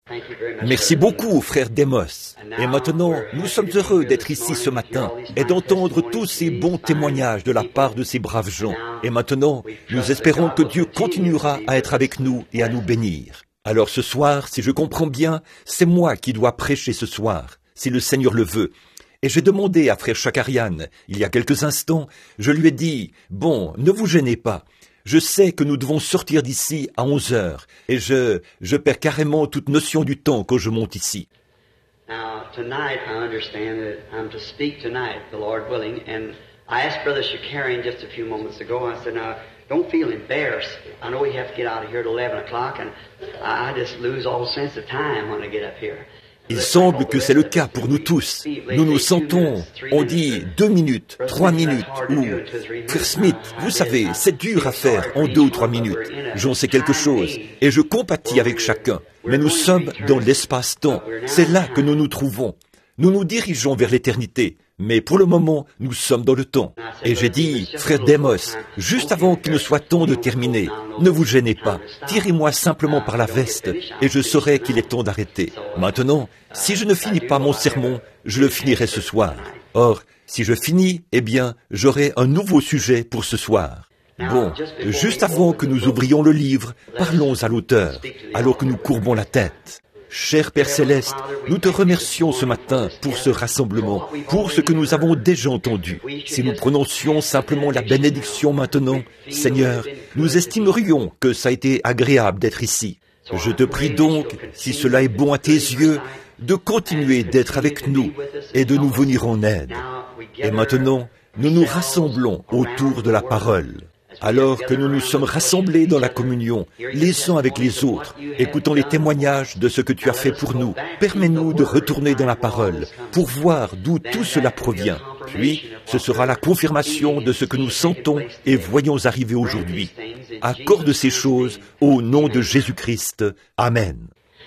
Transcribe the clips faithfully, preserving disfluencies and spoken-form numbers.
Merci beaucoup, frère Demos. Et maintenant, nous sommes heureux d'être ici ce matin et d'entendre tous ces bons témoignages de la part de ces braves gens. Et maintenant, nous espérons que Dieu continuera à être avec nous et à nous bénir. Alors ce soir, si je comprends bien, c'est moi qui dois prêcher ce soir, si le Seigneur le veut. Et j'ai demandé à frère Chakarian, il y a quelques instants, je lui ai dit, bon, ne vous gênez pas. Je sais que nous devons sortir d'ici à onze heures, et je, je perds carrément toute notion du temps quand je monte ici. Now, tonight, I understand that I'm to speak tonight, the Lord willing, and I asked Brother Shakarian just a few moments ago, I said, now, don't feel embarrassed. I know we have to get out of here at eleven o'clock, and I just lose all sense of time when I get up here. Il semble que c'est le cas pour nous tous. Nous nous sentons, on dit deux minutes, trois minutes, ou... Frère Smith, vous savez, c'est dur à faire en deux ou trois minutes. J'en sais quelque chose, et je compatis avec chacun. Mais nous sommes dans l'espace-temps. C'est là que nous nous trouvons. Nous nous dirigeons vers l'éternité. Mais pour le moment, nous sommes dans le temps. Et j'ai dit, frère Demos, juste avant qu'il ne soit temps de terminer, ne vous gênez pas, tirez-moi simplement par la veste, et je saurai qu'il est temps d'arrêter. Maintenant, si je ne finis pas mon sermon, je le finirai ce soir. Or, si je finis, eh bien, j'aurai un nouveau sujet pour ce soir. Bon, juste avant que nous ouvrions le livre, parlons à l'auteur, alors que nous courbons la tête. Cher Père Céleste, nous te remercions ce matin pour ce rassemblement, pour ce que nous avons déjà entendu. Si nous prononcions simplement la bénédiction maintenant, Seigneur, nous estimerions que ça a été agréable d'être ici. Je te prie donc, si cela est bon à tes yeux, de continuer d'être avec nous et de nous venir en aide. Et maintenant, nous nous rassemblons autour de la parole. Alors que nous nous sommes rassemblés dans la communion, les uns avec les autres, écoutons les témoignages de ce que tu as fait pour nous. Permets-nous de retourner dans la parole pour voir d'où tout cela provient. Puis, ce sera la confirmation de ce que nous sentons et voyons arriver aujourd'hui. Accorde ces choses au nom de Jésus-Christ. Amen.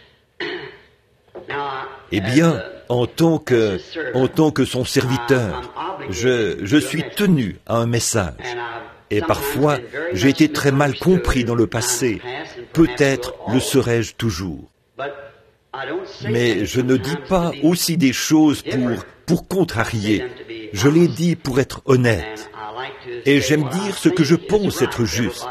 Eh bien, en tant que, en tant que son serviteur, je, je suis tenu à un message. Et parfois, j'ai été très mal compris dans le passé. Peut-être le serai-je toujours. Mais je ne dis pas aussi des choses pour, pour contrarier. Je les dis pour être honnête. Et j'aime dire ce que je pense être juste.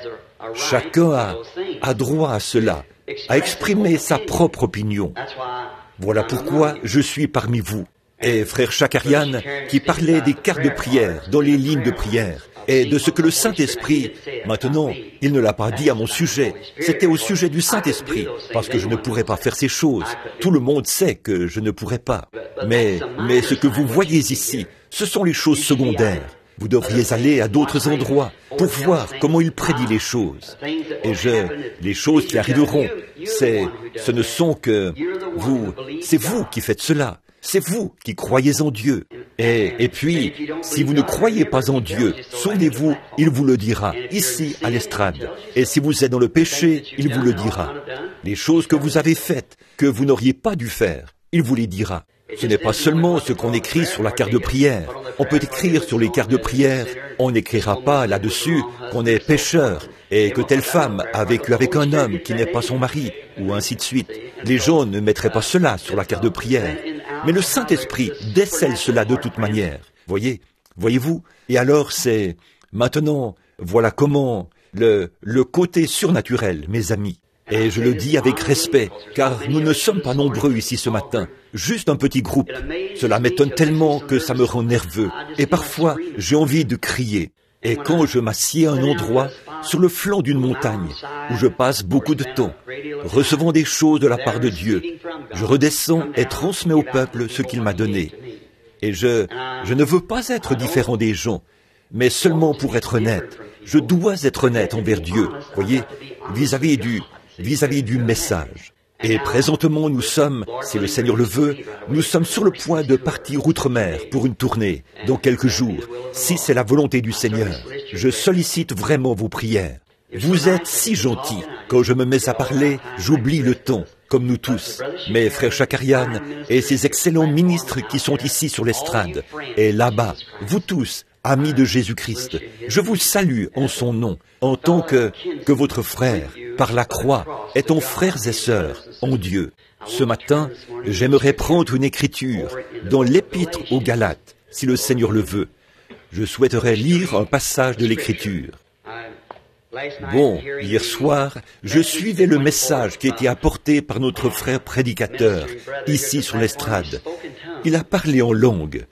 Chacun a, a droit à cela, à exprimer sa propre opinion. Voilà pourquoi je suis parmi vous. Et frère Chakarian, qui parlait des cartes de prière dans les lignes de prière, et de ce que le Saint-Esprit, maintenant, il ne l'a pas dit à mon sujet, c'était au sujet du Saint-Esprit, parce que je ne pourrais pas faire ces choses. Tout le monde sait que je ne pourrais pas. Mais, mais ce que vous voyez ici, ce sont les choses secondaires. Vous devriez aller à d'autres endroits pour voir comment il prédit les choses. Et je, les choses qui arriveront, c'est, ce ne sont que vous, c'est vous qui faites cela. C'est vous qui croyez en Dieu. Et, et puis, si vous ne croyez pas en Dieu, souvenez-vous, il vous le dira, ici à l'estrade. Et si vous êtes dans le péché, il vous le dira. Les choses que vous avez faites, que vous n'auriez pas dû faire, il vous les dira. Ce n'est pas seulement ce qu'on écrit sur la carte de prière. On peut écrire sur les cartes de prière, on n'écrira pas là-dessus qu'on est pécheur et que telle femme a vécu avec un homme qui n'est pas son mari, ou ainsi de suite. Les gens ne mettraient pas cela sur la carte de prière. Mais le Saint-Esprit décèle cela de toute manière. Voyez, voyez-vous? Et alors c'est... Maintenant, voilà comment le, le côté surnaturel, mes amis. Et je le dis avec respect, car nous ne sommes pas nombreux ici ce matin. Juste un petit groupe. Cela m'étonne tellement que ça me rend nerveux. Et parfois, j'ai envie de crier. Et quand je m'assieds à un endroit, sur le flanc d'une montagne, où je passe beaucoup de temps, recevant des choses de la part de Dieu, je redescends et transmets au peuple ce qu'il m'a donné. Et je, je ne veux pas être différent des gens, mais seulement pour être honnête. Je dois être honnête envers Dieu, voyez, vis-à-vis du, vis-à-vis du message. Et présentement, nous sommes, si le Seigneur le veut, nous sommes sur le point de partir outre-mer pour une tournée, dans quelques jours, si c'est la volonté du Seigneur. Je sollicite vraiment vos prières. Vous êtes si gentils. Quand je me mets à parler, j'oublie le temps, comme nous tous. Mais frère Chakarian et ces excellents ministres qui sont ici sur l'estrade, et là-bas, vous tous, amis de Jésus-Christ, je vous salue en son nom, en tant que, que votre frère. par la croix, étant frères et sœurs en Dieu. Ce matin, j'aimerais prendre une écriture dans l'Épître aux Galates, si le Seigneur le veut. Je souhaiterais lire un passage de l'Écriture. Bon, hier soir, je suivais le message qui était apporté par notre frère prédicateur, ici sur l'estrade. Il a parlé en langue.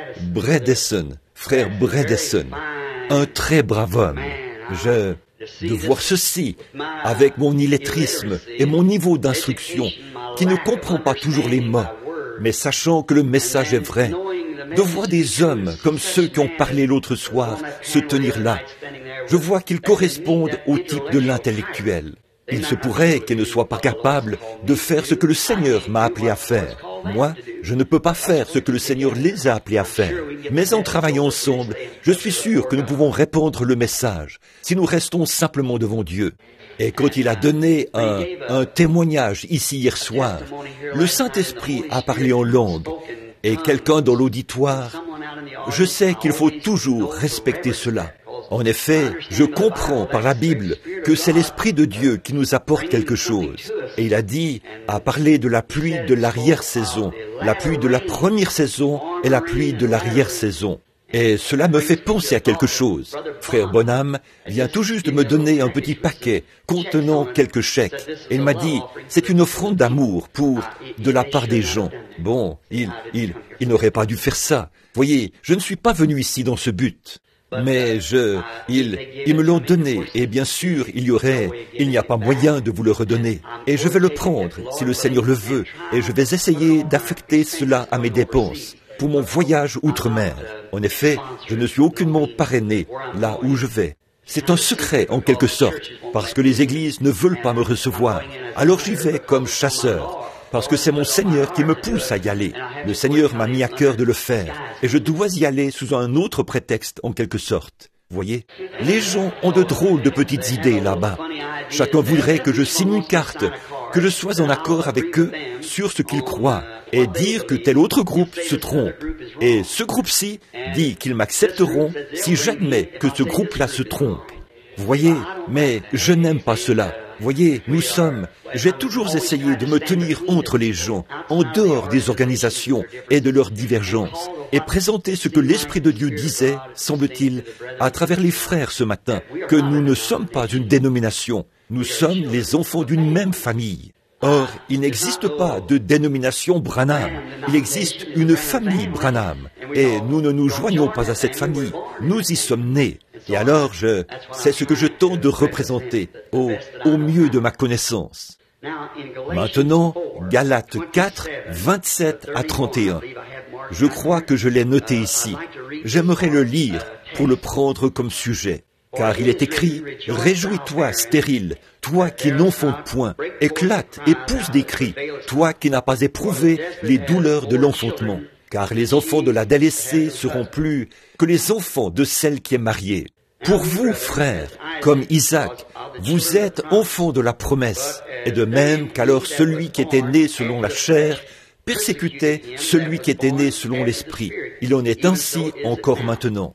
Bredesen, frère Bredesen, un très brave homme. Je... de voir ceci, avec mon illettrisme et mon niveau d'instruction, qui ne comprend pas toujours les mots, mais sachant que le message est vrai, de voir des hommes comme ceux qui ont parlé l'autre soir se tenir là, je vois qu'ils correspondent au type de l'intellectuel. Il se pourrait qu'ils ne soient pas capables de faire ce que le Seigneur m'a appelé à faire. Moi, je ne peux pas faire ce que le Seigneur les a appelés à faire. Mais en travaillant ensemble, je suis sûr que nous pouvons répandre le message, si nous restons simplement devant Dieu. Et quand il a donné un, un témoignage ici hier soir, le Saint-Esprit a parlé en langue, et quelqu'un dans l'auditoire, je sais qu'il faut toujours respecter cela. En effet, je comprends par la Bible que c'est l'Esprit de Dieu qui nous apporte quelque chose. Et il a dit, a parlé de la pluie de l'arrière-saison, la pluie de la première saison et la pluie de l'arrière-saison. Et cela me fait penser à quelque chose. Frère Bonham vient tout juste de me donner un petit paquet contenant quelques chèques. Et il m'a dit, c'est une offrande d'amour pour, de la part des gens. Bon, il, il, il n'aurait pas dû faire ça. Voyez, je ne suis pas venu ici dans ce but. Mais je, ils, ils me l'ont donné, et bien sûr, il y aurait, il n'y a pas moyen de vous le redonner. Et je vais le prendre, si le Seigneur le veut, et je vais essayer d'affecter cela à mes dépenses, pour mon voyage outre-mer. En effet, je ne suis aucunement parrainé là où je vais. C'est un secret, en quelque sorte, parce que les églises ne veulent pas me recevoir. Alors j'y vais comme chasseur. Parce que c'est mon Seigneur qui me pousse à y aller. Le Seigneur m'a mis à cœur de le faire, et je dois y aller sous un autre prétexte, en quelque sorte. Voyez, les gens ont de drôles de petites idées là-bas. Chacun voudrait que je signe une carte, que je sois en accord avec eux sur ce qu'ils croient, et dire que tel autre groupe se trompe. Et ce groupe-ci dit qu'ils m'accepteront si j'admets que ce groupe-là se trompe. Voyez, mais je n'aime pas cela. Voyez, nous sommes, j'ai toujours essayé de me tenir entre les gens, en dehors des organisations et de leurs divergences, et présenter ce que l'Esprit de Dieu disait, semble-t-il, à travers les frères ce matin, que nous ne sommes pas une dénomination, nous sommes les enfants d'une même famille. Or, il n'existe pas de dénomination Branham, il existe une famille Branham, et nous ne nous joignons pas à cette famille, nous y sommes nés. Et alors, je, c'est ce que je tente de représenter, au, au mieux de ma connaissance. Maintenant, Galates quatre, vingt-sept à trente et un. Je crois que je l'ai noté ici. J'aimerais le lire pour le prendre comme sujet. Car il est écrit, « Réjouis-toi, stérile, toi qui n'enfantes point, éclate et pousse des cris, toi qui n'as pas éprouvé les douleurs de l'enfantement. Car les enfants de la délaissée seront plus que les enfants de celle qui est mariée. Pour vous, frères, comme Isaac, vous êtes enfants de la promesse, et de même qu'alors celui qui était né selon la chair persécutait celui qui était né selon l'esprit. Il en est ainsi encore maintenant.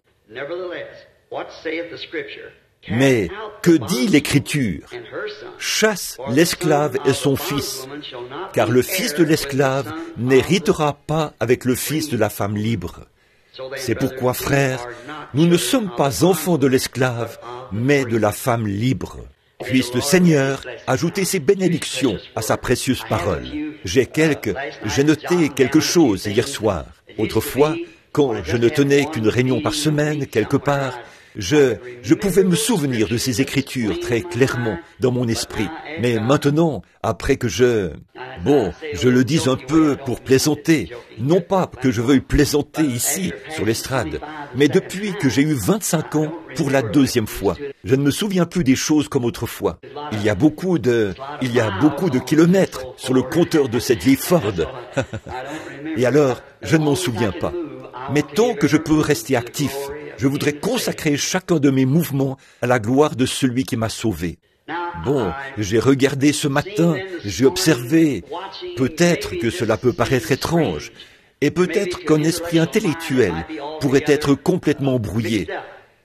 Mais que dit l'Écriture? Chasse l'esclave et son fils, car le fils de l'esclave n'héritera pas avec le fils de la femme libre. C'est pourquoi, frères, nous ne sommes pas enfants de l'esclave, mais de la femme libre. Puisse le Seigneur ajouter ses bénédictions à sa précieuse parole. J'ai quelques, j'ai noté quelque chose hier soir. Autrefois, quand je ne tenais qu'une réunion par semaine quelque part, Je, je pouvais me souvenir de ces écritures très clairement dans mon esprit. Mais maintenant, après que je... Bon, je le dis un peu pour plaisanter. Non pas que je veuille plaisanter ici, sur l'estrade, mais depuis que j'ai eu vingt-cinq ans, pour la deuxième fois, je ne me souviens plus des choses comme autrefois. Il y a beaucoup de... Il y a beaucoup de kilomètres sur le compteur de cette vieille Ford. Et alors, je ne m'en souviens pas. Mais tant que je peux rester actif, je voudrais consacrer chacun de mes mouvements à la gloire de celui qui m'a sauvé. Bon, j'ai regardé ce matin, j'ai observé, peut-être que cela peut paraître étrange, et peut-être qu'un esprit intellectuel pourrait être complètement brouillé.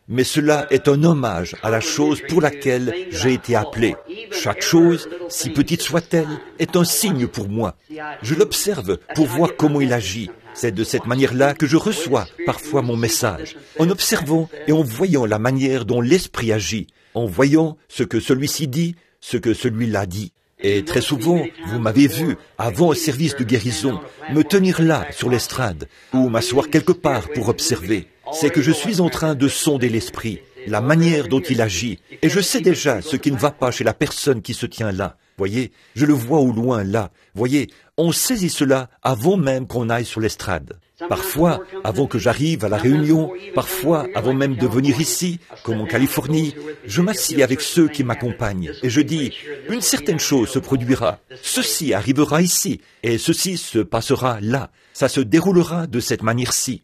mais cela est un hommage à la chose pour laquelle j'ai été appelé. Chaque chose, si petite soit-elle, est un signe pour moi. Je l'observe pour voir comment il agit. C'est de cette manière-là que je reçois parfois mon message, en observant et en voyant la manière dont l'Esprit agit, en voyant ce que celui-ci dit, ce que celui-là dit. Et très souvent, vous m'avez vu, avant un service de guérison, me tenir là, sur l'estrade, ou m'asseoir quelque part pour observer. C'est que je suis en train de sonder l'Esprit, la manière dont il agit, et je sais déjà ce qui ne va pas chez la personne qui se tient là. Voyez, je le vois au loin là. Voyez, on saisit cela avant même qu'on aille sur l'estrade. Parfois, avant que j'arrive à la réunion, parfois, avant même de venir ici, comme en Californie, je m'assieds avec ceux qui m'accompagnent et je dis, une certaine chose se produira, ceci arrivera ici et ceci se passera là. Ça se déroulera de cette manière-ci.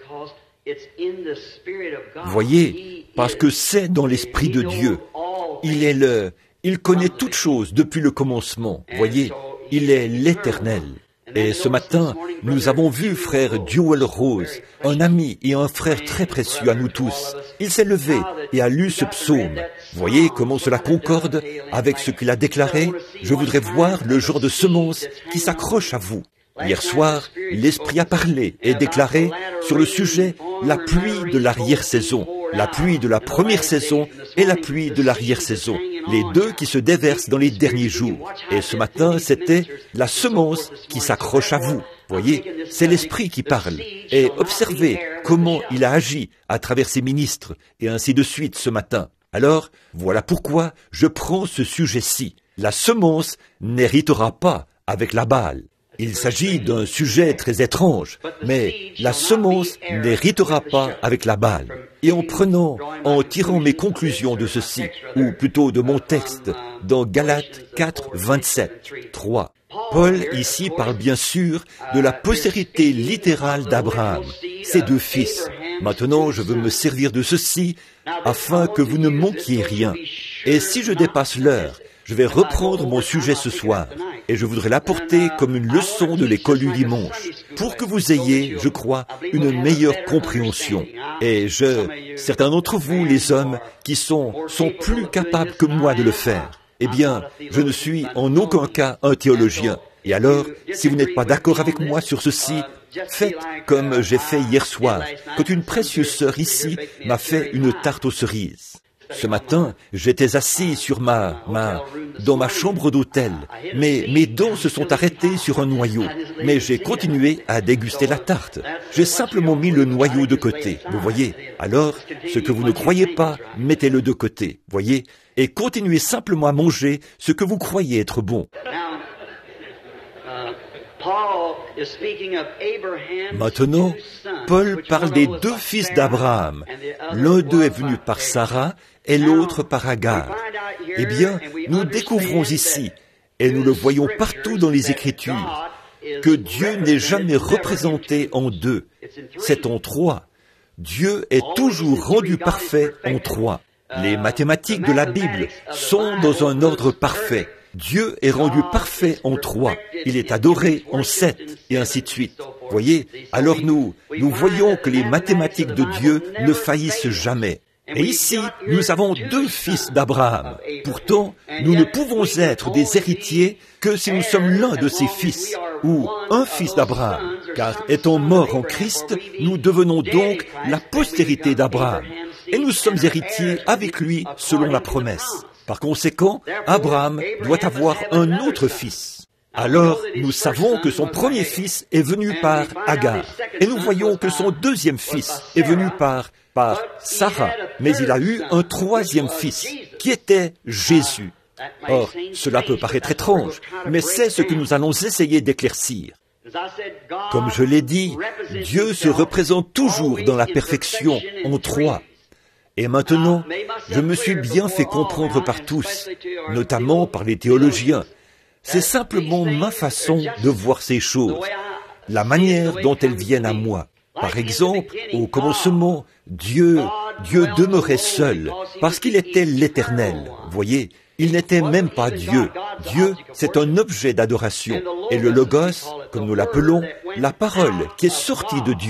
Voyez, parce que c'est dans l'Esprit de Dieu. Il est le, il connaît toutes choses depuis le commencement. Voyez, il est l'Éternel. Et ce matin, nous avons vu frère Duell Rose, un ami et un frère très précieux à nous tous. Il s'est levé et a lu ce psaume. Voyez comment cela concorde avec ce qu'il a déclaré. Je voudrais voir le genre de semence qui s'accroche à vous. Hier soir, l'Esprit a parlé et déclaré sur le sujet la pluie de l'arrière-saison, la pluie de la première saison et la pluie de l'arrière-saison, les deux qui se déversent dans les derniers jours. Et ce matin, c'était la semence qui s'accroche à vous. Voyez, c'est l'Esprit qui parle. Et observez comment il a agi à travers ses ministres et ainsi de suite ce matin. Alors, voilà pourquoi je prends ce sujet-ci. La semence n'héritera pas avec la balle. Il s'agit d'un sujet très étrange, mais la semence n'héritera pas avec la balle. Et en prenant, en tirant mes conclusions de ceci, ou plutôt de mon texte, dans Galates quatre, vingt-sept, trois, Paul ici parle bien sûr de la postérité littérale d'Abraham, ses deux fils. Maintenant, je veux me servir de ceci afin que vous ne manquiez rien. Et si je dépasse l'heure, je vais reprendre mon sujet ce soir et je voudrais l'apporter comme une leçon de l'école du dimanche pour que vous ayez, je crois, une meilleure compréhension. Et je, certains d'entre vous, les hommes, qui sont, sont plus capables que moi de le faire, eh bien, je ne suis en aucun cas un théologien. Et alors, si vous n'êtes pas d'accord avec moi sur ceci, faites comme j'ai fait hier soir, quand une précieuse sœur ici m'a fait une tarte aux cerises. Ce matin, j'étais assis sur ma, ma, dans ma chambre d'hôtel, mais mes dents se sont arrêtées sur un noyau. Mais j'ai continué à déguster la tarte. J'ai simplement mis le noyau de côté, vous voyez. Alors, ce que vous ne croyez pas, mettez-le de côté, voyez, et continuez simplement à manger ce que vous croyez être bon. Maintenant, Paul parle des deux fils d'Abraham. L'un d'eux est venu par Sarah et l'autre par Agar. Eh bien, nous découvrons ici, et nous le voyons partout dans les Écritures, que Dieu n'est jamais représenté en deux, c'est en trois. Dieu est toujours rendu parfait en trois. Les mathématiques de la Bible sont dans un ordre parfait. Dieu est rendu parfait en trois. Il est adoré en sept, et ainsi de suite. Voyez, alors nous, nous voyons que les mathématiques de Dieu ne faillissent jamais. Et ici, nous avons deux fils d'Abraham. Pourtant, nous ne pouvons être des héritiers que si nous sommes l'un de ses fils, ou un fils d'Abraham. Car étant morts en Christ, nous devenons donc la postérité d'Abraham. Et nous sommes héritiers avec lui selon la promesse. Par conséquent, Abraham doit avoir un autre fils. Alors, nous savons que son premier fils est venu par Agar. Et nous voyons que son deuxième fils est venu par, par Sarah. Mais il a eu un troisième fils, qui était Jésus. Or, cela peut paraître étrange, mais c'est ce que nous allons essayer d'éclaircir. Comme je l'ai dit, Dieu se représente toujours dans la perfection en trois. Et maintenant, je me suis bien fait comprendre par tous, notamment par les théologiens. C'est simplement ma façon de voir ces choses, la manière dont elles viennent à moi. Par exemple, au commencement, Dieu, Dieu demeurait seul, parce qu'il était l'Éternel. Voyez, il n'était même pas Dieu. Dieu, c'est un objet d'adoration. Et le Logos, comme nous l'appelons, la parole qui est sortie de Dieu.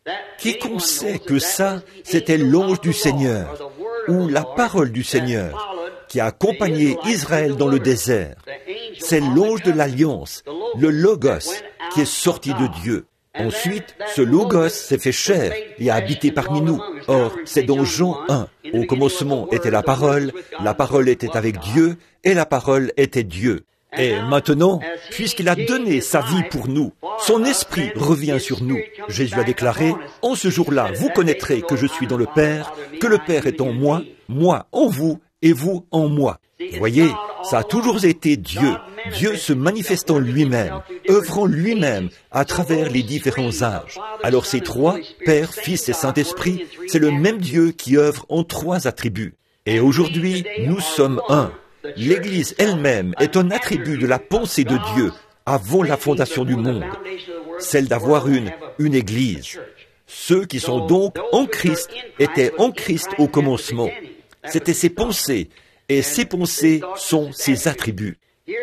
Quiconque sait que ça, c'était l'ange du Seigneur, ou la parole du Seigneur, qui a accompagné Israël dans le désert. C'est l'ange de l'Alliance, le Logos, qui est sorti de Dieu. Ensuite, ce Logos s'est fait chair et a habité parmi nous. Or, c'est dans Jean un. Au commencement était la parole, la parole était avec Dieu, et la parole était Dieu. Et maintenant, puisqu'il a donné sa vie pour nous, son esprit revient sur nous. Jésus a déclaré, « En ce jour-là, vous connaîtrez que je suis dans le Père, que le Père est en moi, moi en vous, et vous en moi. » Vous voyez, ça a toujours été Dieu, Dieu se manifestant lui-même, œuvrant lui-même à travers les différents âges. Alors ces trois, Père, Fils et Saint-Esprit, c'est le même Dieu qui œuvre en trois attributs. Et aujourd'hui, nous sommes un. L'Église elle-même est un attribut de la pensée de Dieu avant la fondation du monde, celle d'avoir une, une Église. Ceux qui sont donc en Christ étaient en Christ au commencement. C'étaient ses pensées, et ces pensées sont ses attributs.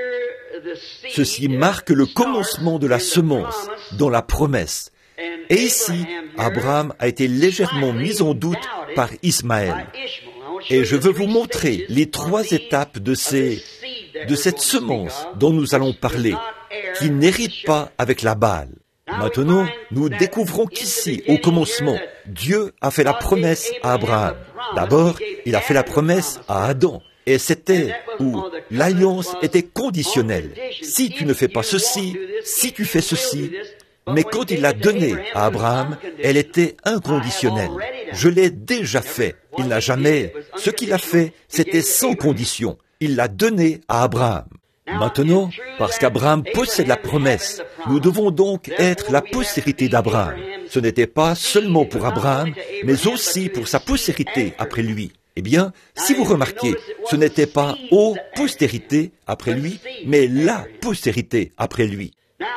Ceci marque le commencement de la semence dans la promesse. Et ici, Abraham a été légèrement mis en doute par Ismaël. Et je veux vous montrer les trois étapes de, ces, de cette semence dont nous allons parler, qui n'hérite pas avec la Baal. Maintenant, nous découvrons qu'ici, au commencement, Dieu a fait la promesse à Abraham. D'abord, il a fait la promesse à Adam. Et c'était où l'alliance était conditionnelle. Si tu ne fais pas ceci, si tu fais ceci. Mais quand il l'a donnée à Abraham, elle était inconditionnelle. Je l'ai déjà fait. Il n'a jamais... Ce qu'il a fait, c'était sans condition. Il l'a donnée à Abraham. Maintenant, parce qu'Abraham possède la promesse, nous devons donc être la postérité d'Abraham. Ce n'était pas seulement pour Abraham, mais aussi pour sa postérité après lui. Eh bien, si vous remarquez, ce n'était pas « aux postérités » après lui, mais « la postérité » après lui.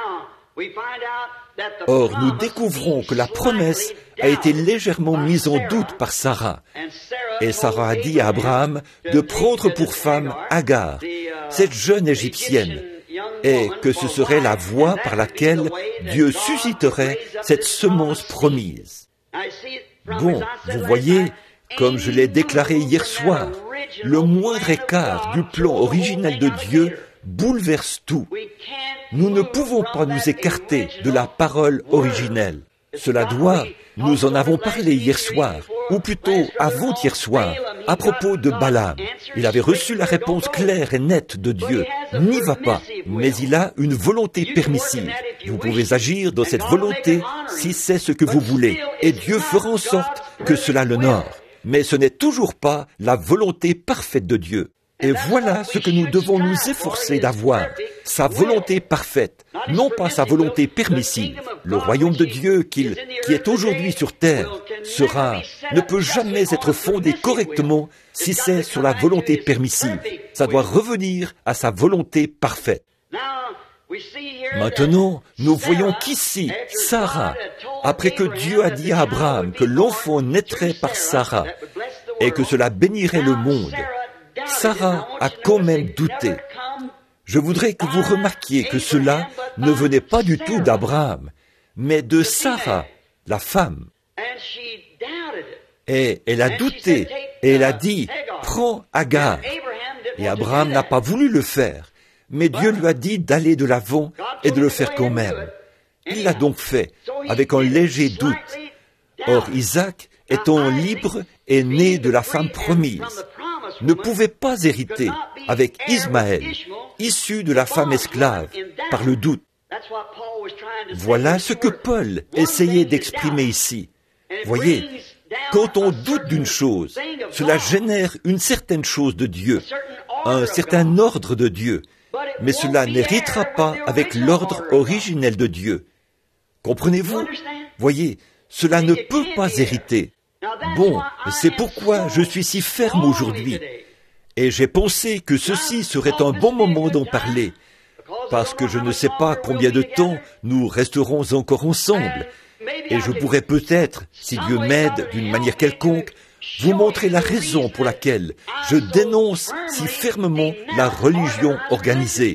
Or, nous découvrons que la promesse a été légèrement mise en doute par Sarah. Et Sarah a dit à Abraham de prendre pour femme Agar, cette jeune Égyptienne, et que ce serait la voie par laquelle Dieu susciterait cette semence promise. Bon, vous voyez, comme je l'ai déclaré hier soir, le moindre écart du plan originel de Dieu bouleverse tout. Nous ne pouvons pas nous écarter de la parole originelle. Cela doit, nous en avons parlé hier soir, ou plutôt avant-hier soir, à propos de Balaam. Il avait reçu la réponse claire et nette de Dieu. N'y va pas, mais il a une volonté permissive. Vous pouvez agir dans cette volonté si c'est ce que vous voulez, et Dieu fera en sorte que cela l'honore. Mais ce n'est toujours pas la volonté parfaite de Dieu. Et voilà ce que nous devons nous efforcer d'avoir, sa volonté parfaite, non pas sa volonté permissive. Le royaume de Dieu qu'il, qui est aujourd'hui sur terre sera, ne peut jamais être fondé correctement si c'est sur la volonté permissive. Ça doit revenir à sa volonté parfaite. Maintenant, nous voyons qu'ici, Sarah, après que Dieu a dit à Abraham que l'enfant naîtrait par Sarah et que cela bénirait le monde, Sarah a quand même douté. Je voudrais que vous remarquiez que cela ne venait pas du tout d'Abraham, mais de Sarah, la femme. Et elle a douté, et elle a dit, « Prends Agar ». Et Abraham n'a pas voulu le faire, mais Dieu lui a dit d'aller de l'avant et de le faire quand même. Il l'a donc fait, avec un léger doute. Or, Isaac, étant libre, est né de la femme promise, ne pouvait pas hériter avec Ismaël, issu de la femme esclave, par le doute. Voilà ce que Paul essayait d'exprimer ici. Voyez, quand on doute d'une chose, cela génère une certaine chose de Dieu, un certain ordre de Dieu, mais cela n'héritera pas avec l'ordre originel de Dieu. Comprenez-vous? Voyez, cela ne peut pas hériter. Bon, c'est pourquoi je suis si ferme aujourd'hui. Et j'ai pensé que ceci serait un bon moment d'en parler, parce que je ne sais pas combien de temps nous resterons encore ensemble. Et je pourrais peut-être, si Dieu m'aide d'une manière quelconque, vous montrer la raison pour laquelle je dénonce si fermement la religion organisée.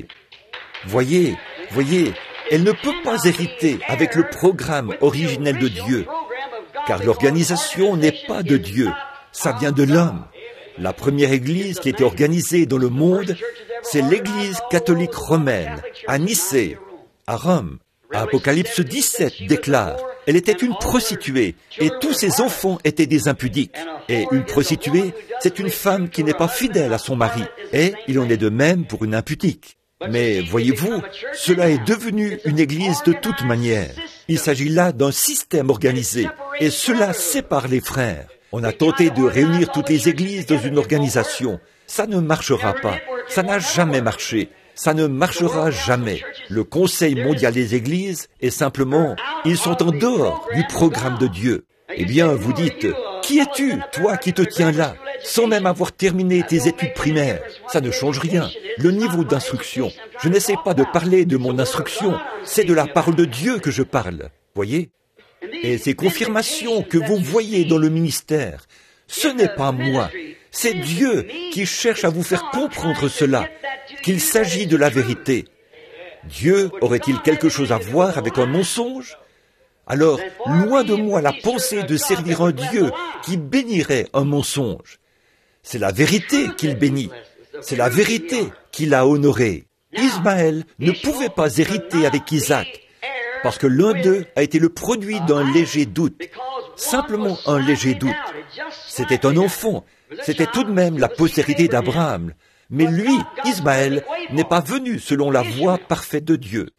Voyez, voyez, elle ne peut pas hériter avec le programme originel de Dieu. car l'organisation n'est pas de Dieu, ça vient de l'homme. La première église qui était organisée dans le monde, c'est l'église catholique romaine, à Nicée, à Rome. Apocalypse dix-sept déclare, elle était une prostituée, et tous ses enfants étaient des impudiques. Et une prostituée, c'est une femme qui n'est pas fidèle à son mari, et il en est de même pour une impudique. Mais voyez-vous, cela est devenu une église de toute manière. Il s'agit là d'un système organisé, et cela sépare les frères. On a tenté de réunir toutes les églises dans une organisation. Ça ne marchera pas. Ça n'a jamais marché. Ça ne marchera jamais. Le Conseil mondial des églises est simplement, ils sont en dehors du programme de Dieu. Eh bien, vous dites, qui es-tu, toi qui te tiens là, sans même avoir terminé tes études primaires? Ça ne change rien. Le niveau d'instruction, je n'essaie pas de parler de mon instruction, c'est de la parole de Dieu que je parle. Voyez? Et ces confirmations que vous voyez dans le ministère, ce n'est pas moi, c'est Dieu qui cherche à vous faire comprendre cela, qu'il s'agit de la vérité. Dieu aurait-il quelque chose à voir avec un mensonge? Alors, loin de moi la pensée de servir un Dieu qui bénirait un mensonge. C'est la vérité qu'il bénit, c'est la vérité qu'il a honorée. Ismaël ne pouvait pas hériter avec Isaac, parce que l'un d'eux a été le produit d'un léger doute, simplement un léger doute. C'était un enfant, c'était tout de même la postérité d'Abraham, mais lui, Ismaël, n'est pas venu selon la voie parfaite de Dieu.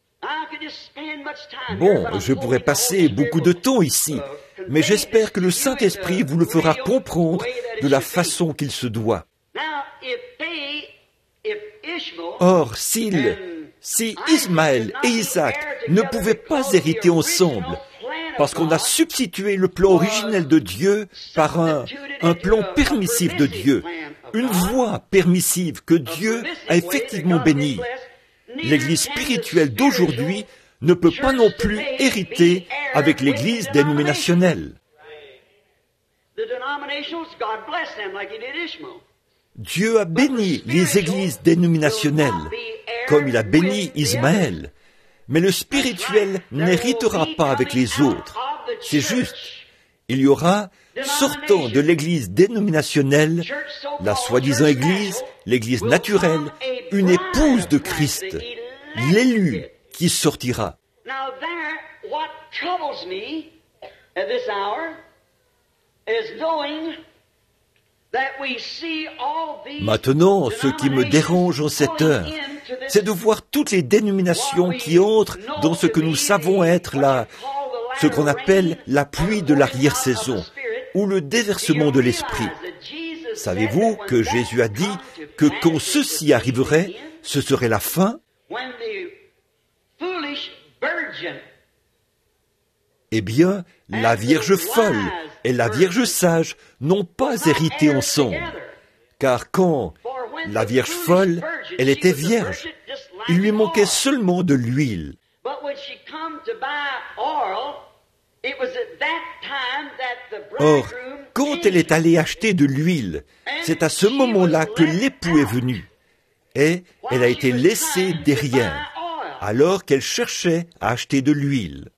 Bon, je pourrais passer beaucoup de temps ici, mais j'espère que le Saint-Esprit vous le fera comprendre de la façon qu'il se doit. Or, s'il, si Ismaël et Isaac ne pouvaient pas hériter ensemble, parce qu'on a substitué le plan originel de Dieu par un, un plan permissif de Dieu, une voie permissive que Dieu a effectivement bénie, l'Église spirituelle d'aujourd'hui ne peut pas non plus hériter avec l'Église dénominationnelle. Dieu a béni les églises dénominationnelles, comme il a béni Ismaël, mais le spirituel n'héritera pas avec les autres. C'est juste. Il y aura, sortant de l'église dénominationnelle, la soi-disant église, l'église naturelle, une épouse de Christ, l'élu qui sortira. Maintenant, ce qui me dérange en cette heure, c'est de voir toutes les dénominations qui entrent dans ce que nous savons être la, ce qu'on appelle la pluie de l'arrière-saison, ou le déversement de l'esprit. Savez-vous que Jésus a dit que quand ceci arriverait, ce serait la fin? Eh bien, la Vierge folle et la Vierge sage n'ont pas hérité ensemble. Car quand la Vierge folle, elle était vierge, il lui manquait seulement de l'huile. Or, quand elle est allée acheter de l'huile, c'est à ce moment-là que l'époux est venu. Et elle a été laissée derrière, alors qu'elle cherchait à acheter de l'huile.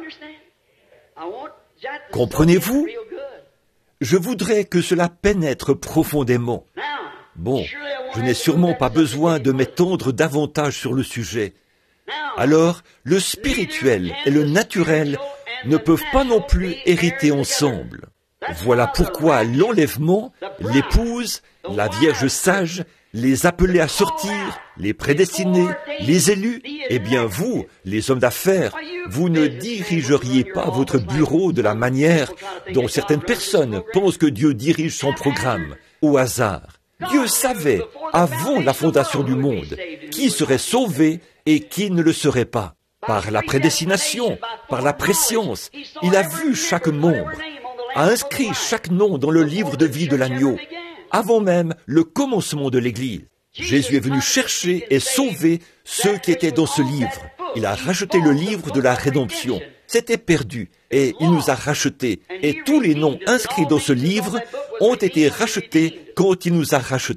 Comprenez-vous? Je voudrais que cela pénètre profondément. Bon, je n'ai sûrement pas besoin de m'étendre davantage sur le sujet. Alors, le spirituel et le naturel ne peuvent pas non plus hériter ensemble. Voilà pourquoi l'enlèvement, l'épouse, la Vierge sage, les appelés à sortir, les prédestinés, les élus, eh bien vous, les hommes d'affaires, vous ne dirigeriez pas votre bureau de la manière dont certaines personnes pensent que Dieu dirige son programme, au hasard. Dieu savait, avant la fondation du monde, qui serait sauvé et qui ne le serait pas. Par la prédestination, par la préscience, il a vu chaque membre, a inscrit chaque nom dans le livre de vie de l'agneau, avant même le commencement de l'Église. Jésus est venu chercher et sauver ceux qui étaient dans ce livre. Il a racheté le livre de la rédemption. C'était perdu, et il nous a rachetés. Et tous les noms inscrits dans ce livre ont été rachetés quand il nous a rachetés.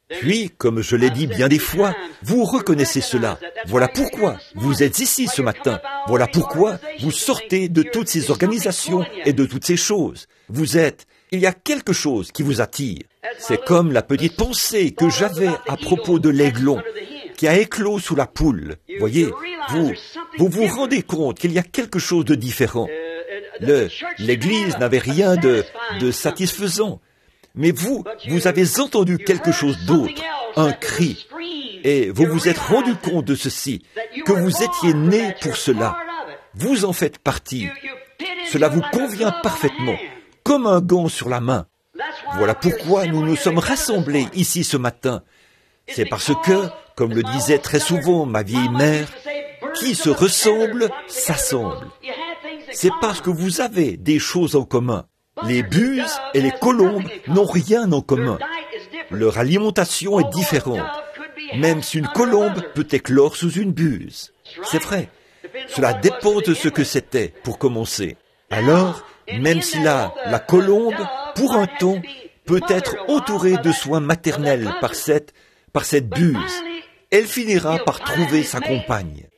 Puis, comme je l'ai dit bien des fois, vous reconnaissez cela. Voilà pourquoi vous êtes ici ce matin. Voilà pourquoi vous sortez de toutes ces organisations et de toutes ces choses. Vous êtes, il y a quelque chose qui vous attire. C'est comme la petite pensée que j'avais à propos de l'aiglon qui a éclos sous la poule. Voyez, vous, vous vous rendez compte qu'il y a quelque chose de différent. Le, l'Église n'avait rien de, de satisfaisant. Mais vous, vous avez entendu quelque chose d'autre, un cri, et vous vous êtes rendu compte de ceci, que vous étiez né pour cela. Vous en faites partie. Cela vous convient parfaitement, comme un gant sur la main. Voilà pourquoi nous nous sommes rassemblés ici ce matin. C'est parce que, comme le disait très souvent ma vieille mère, qui se ressemble, s'assemble. C'est parce que vous avez des choses en commun. Les buses et les colombes n'ont rien en commun. Leur alimentation est différente. Même si une colombe peut éclore sous une buse. C'est vrai. Cela dépend de ce que c'était, pour commencer. Alors, même si la, la colombe, pour un temps, peut être entourée de soins maternels par cette, par cette buse, elle finira par trouver sa compagne.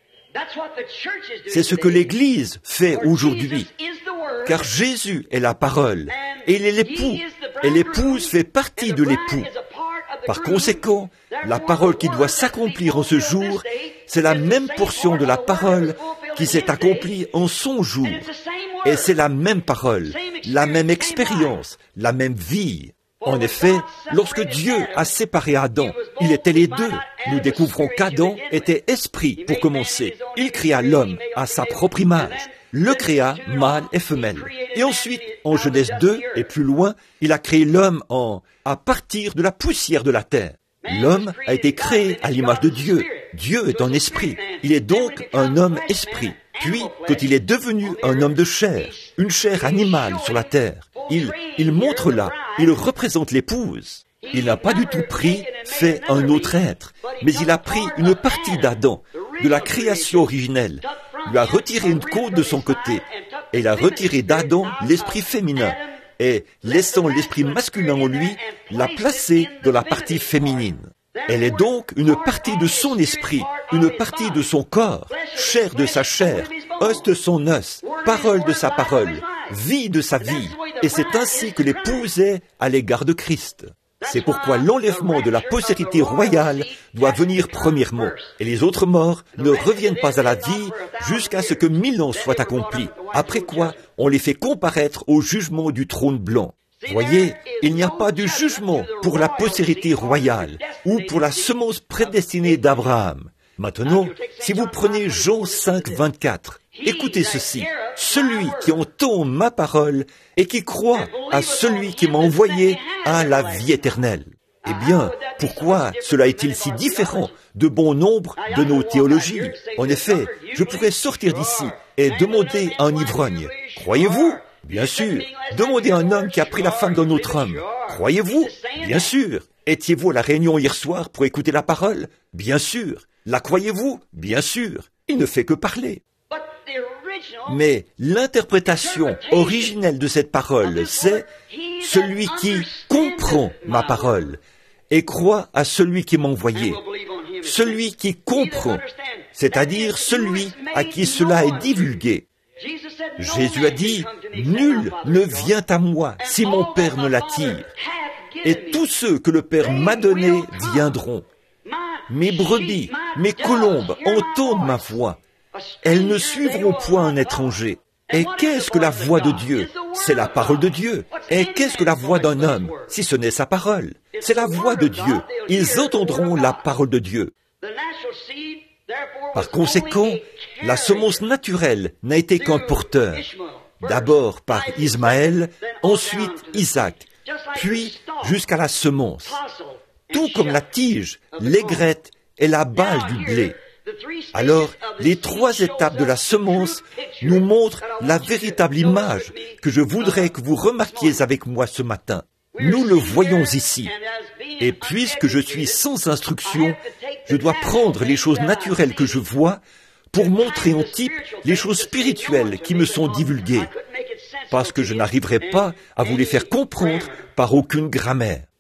C'est ce que l'Église fait aujourd'hui. Car Jésus est la parole, et il est l'époux, et l'épouse fait partie de l'époux. Par conséquent, la parole qui doit s'accomplir en ce jour, c'est la même portion de la parole qui s'est accomplie en son jour. Et c'est la même parole, la même expérience, la même vie. En effet, lorsque Dieu a séparé Adam, il était les deux. Nous découvrons qu'Adam était esprit pour commencer. Il créa l'homme à sa propre image. Le créa mâle et femelle. Et ensuite, en Genèse deux et plus loin, il a créé l'homme en, à partir de la poussière de la terre. L'homme a été créé à l'image de Dieu. Dieu est un esprit. Il est donc un homme esprit. Puis, quand il est devenu un homme de chair, une chair animale sur la terre, il, il montre là, il représente l'épouse. Il n'a pas du tout pris, fait un autre être, mais il a pris une partie d'Adam, de la création originelle, lui a retiré une côte de son côté, et il a retiré d'Adam l'esprit féminin, et laissant l'esprit masculin en lui, l'a placé dans la partie féminine. Elle est donc une partie de son esprit, une partie de son corps, chair de sa chair, os de son os, parole de sa parole, vie de sa vie, et c'est ainsi que l'épouse est à l'égard de Christ. C'est pourquoi l'enlèvement de la postérité royale doit venir premièrement, et les autres morts ne reviennent pas à la vie jusqu'à ce que mille ans soient accomplis, après quoi on les fait comparaître au jugement du trône blanc. Voyez, il n'y a pas de jugement pour la postérité royale ou pour la semence prédestinée d'Abraham. Maintenant, si vous prenez Jean cinq, vingt-quatre, écoutez ceci. Celui qui entend ma parole et qui croit à celui qui m'a envoyé a la vie éternelle. Eh bien, pourquoi cela est-il si différent de bon nombre de nos théologies? En effet, je pourrais sortir d'ici et demander à un ivrogne, croyez-vous? Bien sûr. Demandez à un homme qui a pris la femme d'un autre homme. Croyez-vous? Bien sûr. Étiez-vous à la réunion hier soir pour écouter la parole? Bien sûr. La croyez-vous? Bien sûr. Il ne fait que parler. Mais l'interprétation originelle de cette parole, c'est celui qui comprend ma parole et croit à celui qui m'a envoyé. Celui qui comprend, c'est-à-dire celui à qui cela est divulgué. Jésus a dit, « Nul ne vient à moi si mon Père ne l'attire. Et tous ceux que le Père m'a donnés viendront. Mes brebis, mes colombes entendent ma voix. Elles ne suivront point un étranger. Et qu'est-ce que la voix de Dieu? C'est la parole de Dieu. Et qu'est-ce que la voix d'un homme, si ce n'est sa parole? C'est la voix de Dieu. Ils entendront la parole de Dieu. Par conséquent, la semence naturelle n'a été qu'un porteur. D'abord par Ismaël, ensuite Isaac, puis jusqu'à la semence. Tout comme la tige, l'aigrette est la base du blé. Alors, les trois étapes de la semence nous montrent la véritable image que je voudrais que vous remarquiez avec moi ce matin. Nous le voyons ici. Et puisque je suis sans instruction, je dois prendre les choses naturelles que je vois pour montrer en type les choses spirituelles qui me sont divulguées, parce que je n'arriverai pas à vous les faire comprendre par aucune grammaire.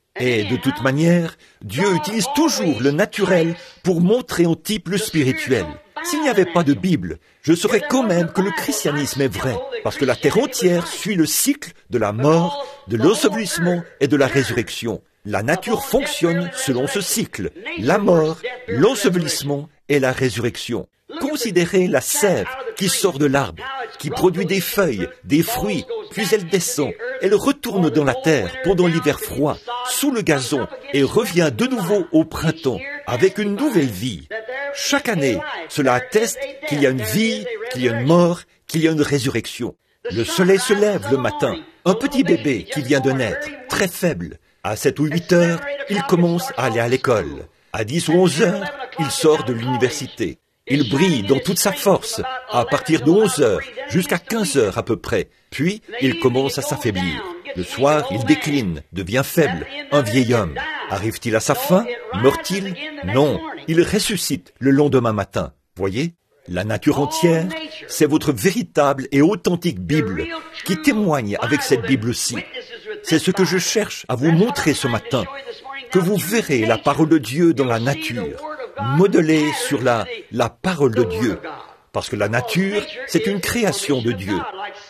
Et de toute manière, Dieu utilise toujours le naturel pour montrer en type le spirituel. S'il n'y avait pas de Bible, je saurais quand même que le christianisme est vrai, parce que la terre entière suit le cycle de la mort, de l'ensevelissement et de la résurrection. La nature fonctionne selon ce cycle, la mort, l'ensevelissement et la résurrection. Considérez la sève qui sort de l'arbre, qui produit des feuilles, des fruits, puis elle descend, elle retourne dans la terre pendant l'hiver froid, sous le gazon, et revient de nouveau au printemps, avec une nouvelle vie. Chaque année, cela atteste qu'il y a une vie, qu'il y a une mort, qu'il y a une résurrection. Le soleil se lève le matin, un petit bébé qui vient de naître, très faible. À sept ou huit heures, il commence à aller à l'école. À dix ou onze heures, il sort de l'université. Il brille dans toute sa force, à partir de onze heures jusqu'à quinze heures à peu près. Puis, il commence à s'affaiblir. Le soir, il décline, devient faible, un vieil homme. Arrive-t-il à sa fin? Meurt-il? Non, il ressuscite le lendemain matin. Voyez? La nature entière, c'est votre véritable et authentique Bible qui témoigne avec cette Bible-ci. C'est ce que je cherche à vous montrer ce matin, que vous verrez la parole de Dieu dans la nature, modelée sur la, la parole de Dieu. Parce que la nature, c'est une création de Dieu.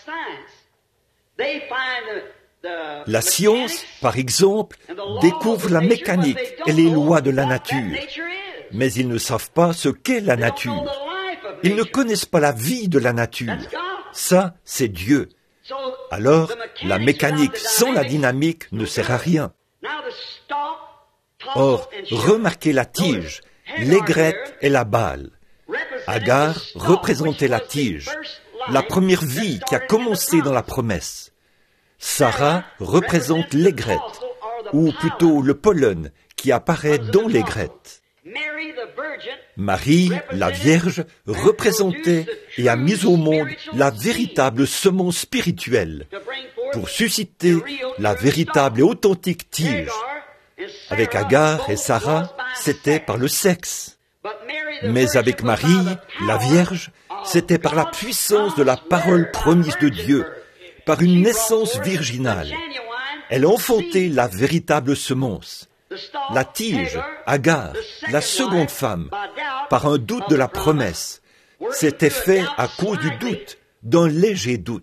La science, par exemple, découvre la mécanique et les lois de la nature. Mais ils ne savent pas ce qu'est la nature. Ils ne connaissent pas la vie de la nature. Ça, c'est Dieu. Alors, la mécanique sans la dynamique ne sert à rien. Or, remarquez la tige, l'aigrette et la balle. Agar représentait la tige, la première vie qui a commencé dans la promesse. Sarah représente l'aigrette, ou plutôt le pollen qui apparaît dans l'aigrette. Marie, la Vierge, représentait et a mis au monde la véritable semence spirituelle pour susciter la véritable et authentique tige. Avec Agar et Sarah, c'était par le sexe. Mais avec Marie, la Vierge, c'était par la puissance de la parole promise de Dieu, par une naissance virginale. Elle enfantait la véritable semence. La tige, Agar, la seconde femme, par un doute de la promesse, s'était fait à cause du doute, d'un léger doute.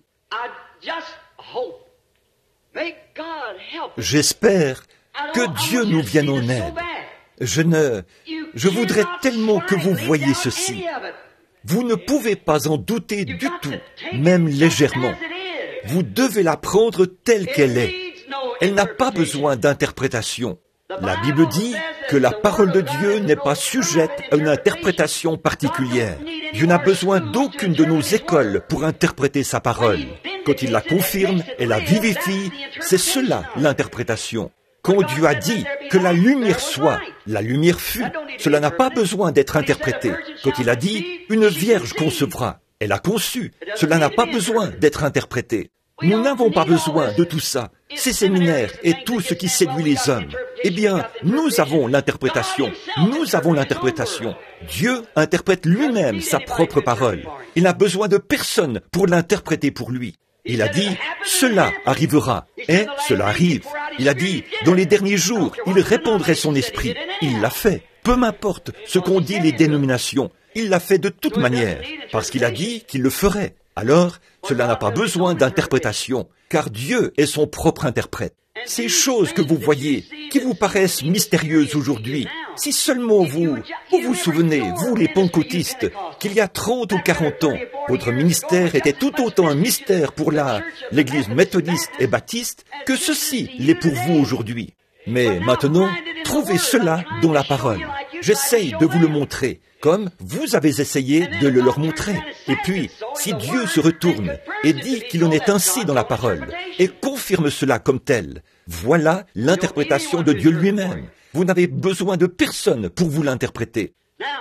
J'espère que Dieu nous vienne en aide. Je ne... Je voudrais tellement que vous voyiez ceci. Vous ne pouvez pas en douter du tout, même légèrement. Vous devez la prendre telle qu'elle est. Elle n'a pas besoin d'interprétation. La Bible dit que la parole de Dieu n'est pas sujette à une interprétation particulière. Dieu n'a besoin d'aucune de nos écoles pour interpréter sa parole. Quand il la confirme et la vivifie, c'est cela l'interprétation. Quand Dieu a dit que la lumière soit, la lumière fut, cela n'a pas besoin d'être interprété. Quand il a dit une vierge concevra, elle a conçu, cela n'a pas besoin d'être interprété. Nous n'avons pas besoin de tout ça. Ces séminaires et tout ce qui séduit les hommes. Eh bien, nous avons l'interprétation. Nous avons l'interprétation. Dieu interprète lui-même sa propre parole. Il n'a besoin de personne pour l'interpréter pour lui. Il a dit, cela arrivera, et cela arrive. Il a dit, dans les derniers jours, il répandrait son esprit. Il l'a fait. Peu m'importe ce qu'ont dit les dénominations. Il l'a fait de toute manière, parce qu'il a dit qu'il le ferait. Alors, cela n'a pas besoin d'interprétation, car Dieu est son propre interprète. Ces choses que vous voyez, qui vous paraissent mystérieuses aujourd'hui, si seulement vous, vous vous souvenez, vous les pentecôtistes, qu'il y a trente ou quarante ans, votre ministère était tout autant un mystère pour la, l'Église méthodiste et baptiste que ceci l'est pour vous aujourd'hui. Mais maintenant, trouvez cela dans la parole. J'essaye de vous le montrer, comme vous avez essayé de le leur montrer. Et puis, si Dieu se retourne et dit qu'il en est ainsi dans la parole, et confirme cela comme tel, voilà l'interprétation de Dieu lui-même. Vous n'avez besoin de personne pour vous l'interpréter.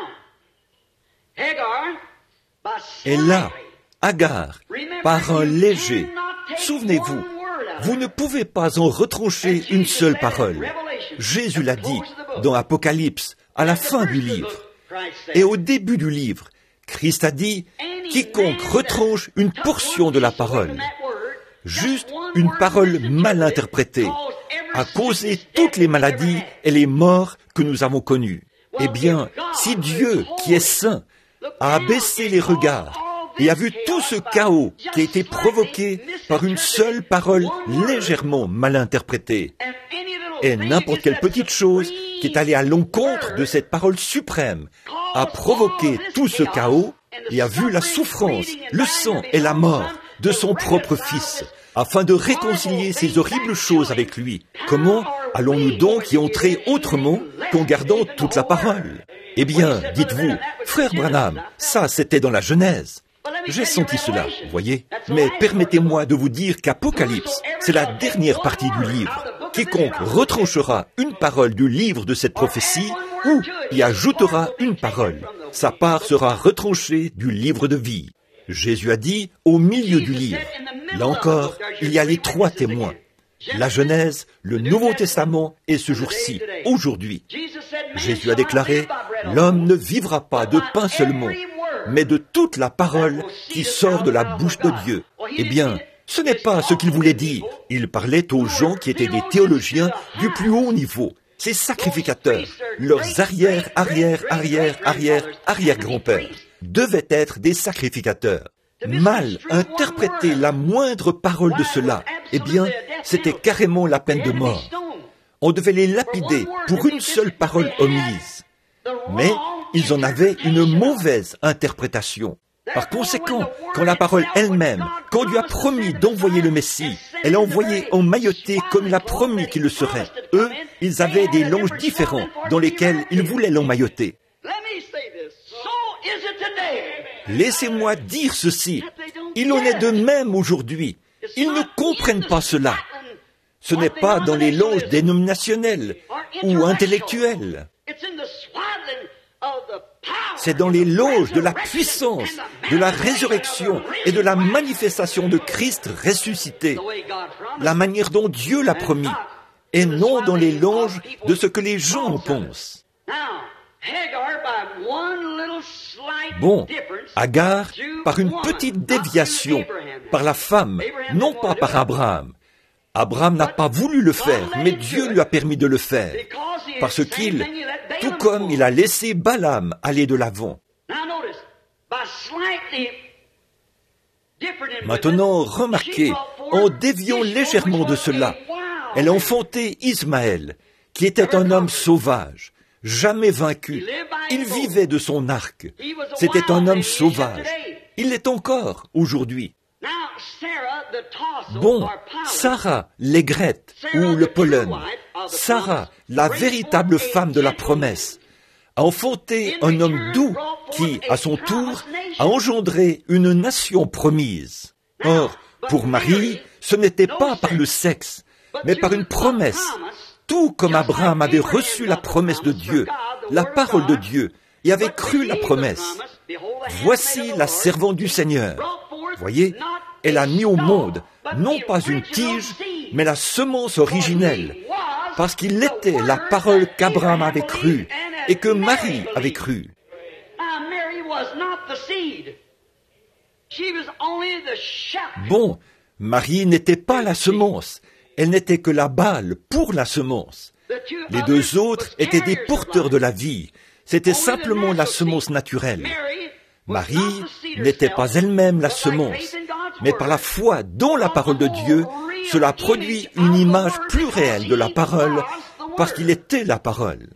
Et là, Agar, par un léger, souvenez-vous, vous ne pouvez pas en retrancher une seule parole. Jésus l'a dit dans Apocalypse, à la fin du livre. Et au début du livre, Christ a dit, quiconque retranche une portion de la parole, juste une parole mal interprétée, a causé toutes les maladies et les morts que nous avons connues. Eh bien, si Dieu, qui est saint, a abaissé les regards et a vu tout ce chaos qui a été provoqué par une seule parole légèrement mal interprétée, et n'importe quelle petite chose qui est allée à l'encontre de cette parole suprême a provoqué tout ce chaos et a vu la souffrance, le sang et la mort de son propre Fils, afin de réconcilier ces horribles choses avec lui. Comment allons-nous donc y entrer autrement qu'en gardant toute la parole? Eh bien, dites-vous, frère Branham, ça c'était dans la Genèse. J'ai senti cela, vous voyez. Mais permettez-moi de vous dire qu'Apocalypse, c'est la dernière partie du livre. Quiconque retranchera une parole du livre de cette prophétie, ou y ajoutera une parole, sa part sera retranchée du livre de vie. Jésus a dit, au milieu du livre. Là encore, il y a les trois témoins. La Genèse, le Nouveau Testament et ce jour-ci, aujourd'hui. Jésus a déclaré, l'homme ne vivra pas de pain seulement, mais de toute la parole qui sort de la bouche de Dieu. Eh bien, ce n'est pas ce qu'il voulait dire. Il parlait aux gens qui étaient des théologiens du plus haut niveau, ces sacrificateurs, leurs arrière, arrière, arrière, arrière, arrière-grands-pères, devaient être des sacrificateurs. Mal interpréter la moindre parole de cela, eh bien, c'était carrément la peine de mort. On devait les lapider pour une seule parole omise. Mais ils en avaient une mauvaise interprétation. Par conséquent, quand la parole elle-même, quand Dieu a promis d'envoyer le Messie, elle a envoyé emmailloté comme il a promis qu'il le serait. Eux, ils avaient des langes différents dans lesquels ils voulaient l'emmailloter. Laissez-moi dire ceci. Il en est de même aujourd'hui. Ils ne comprennent pas cela. Ce n'est pas dans les langes dénominationnelles ou intellectuelles. C'est dans les loges de la puissance, de la résurrection et de la manifestation de Christ ressuscité, la manière dont Dieu l'a promis, et non dans les loges de ce que les gens en pensent. Bon, Agar, par une petite déviation, par la femme, non pas par Abraham. Abraham n'a pas voulu le faire, mais Dieu lui a permis de le faire, parce qu'il, tout comme il a laissé Balaam aller de l'avant. Maintenant, remarquez, en déviant légèrement de cela, elle a enfanté Ismaël, qui était un homme sauvage, jamais vaincu. Il vivait de son arc. C'était un homme sauvage. Il l'est encore aujourd'hui. Bon, Sarah, l'aigrette ou le pollen, Sarah, la véritable femme de la promesse, a enfanté un homme doux qui, à son tour, a engendré une nation promise. Or, pour Marie, ce n'était pas par le sexe, mais par une promesse. Tout comme Abraham avait reçu la promesse de Dieu, la parole de Dieu, et avait cru la promesse. Voici la servante du Seigneur. Voyez, elle a mis au monde, non pas une tige, mais la semence originelle, parce qu'il était la parole qu'Abraham avait crue et que Marie avait crue. Bon, Marie n'était pas la semence, elle n'était que la balle pour la semence. Les deux autres étaient des porteurs de la vie, c'était simplement la semence naturelle. Marie n'était pas elle-même la semence, mais par la foi dans la parole de Dieu, cela produit une image plus réelle de la parole, parce qu'il était la parole.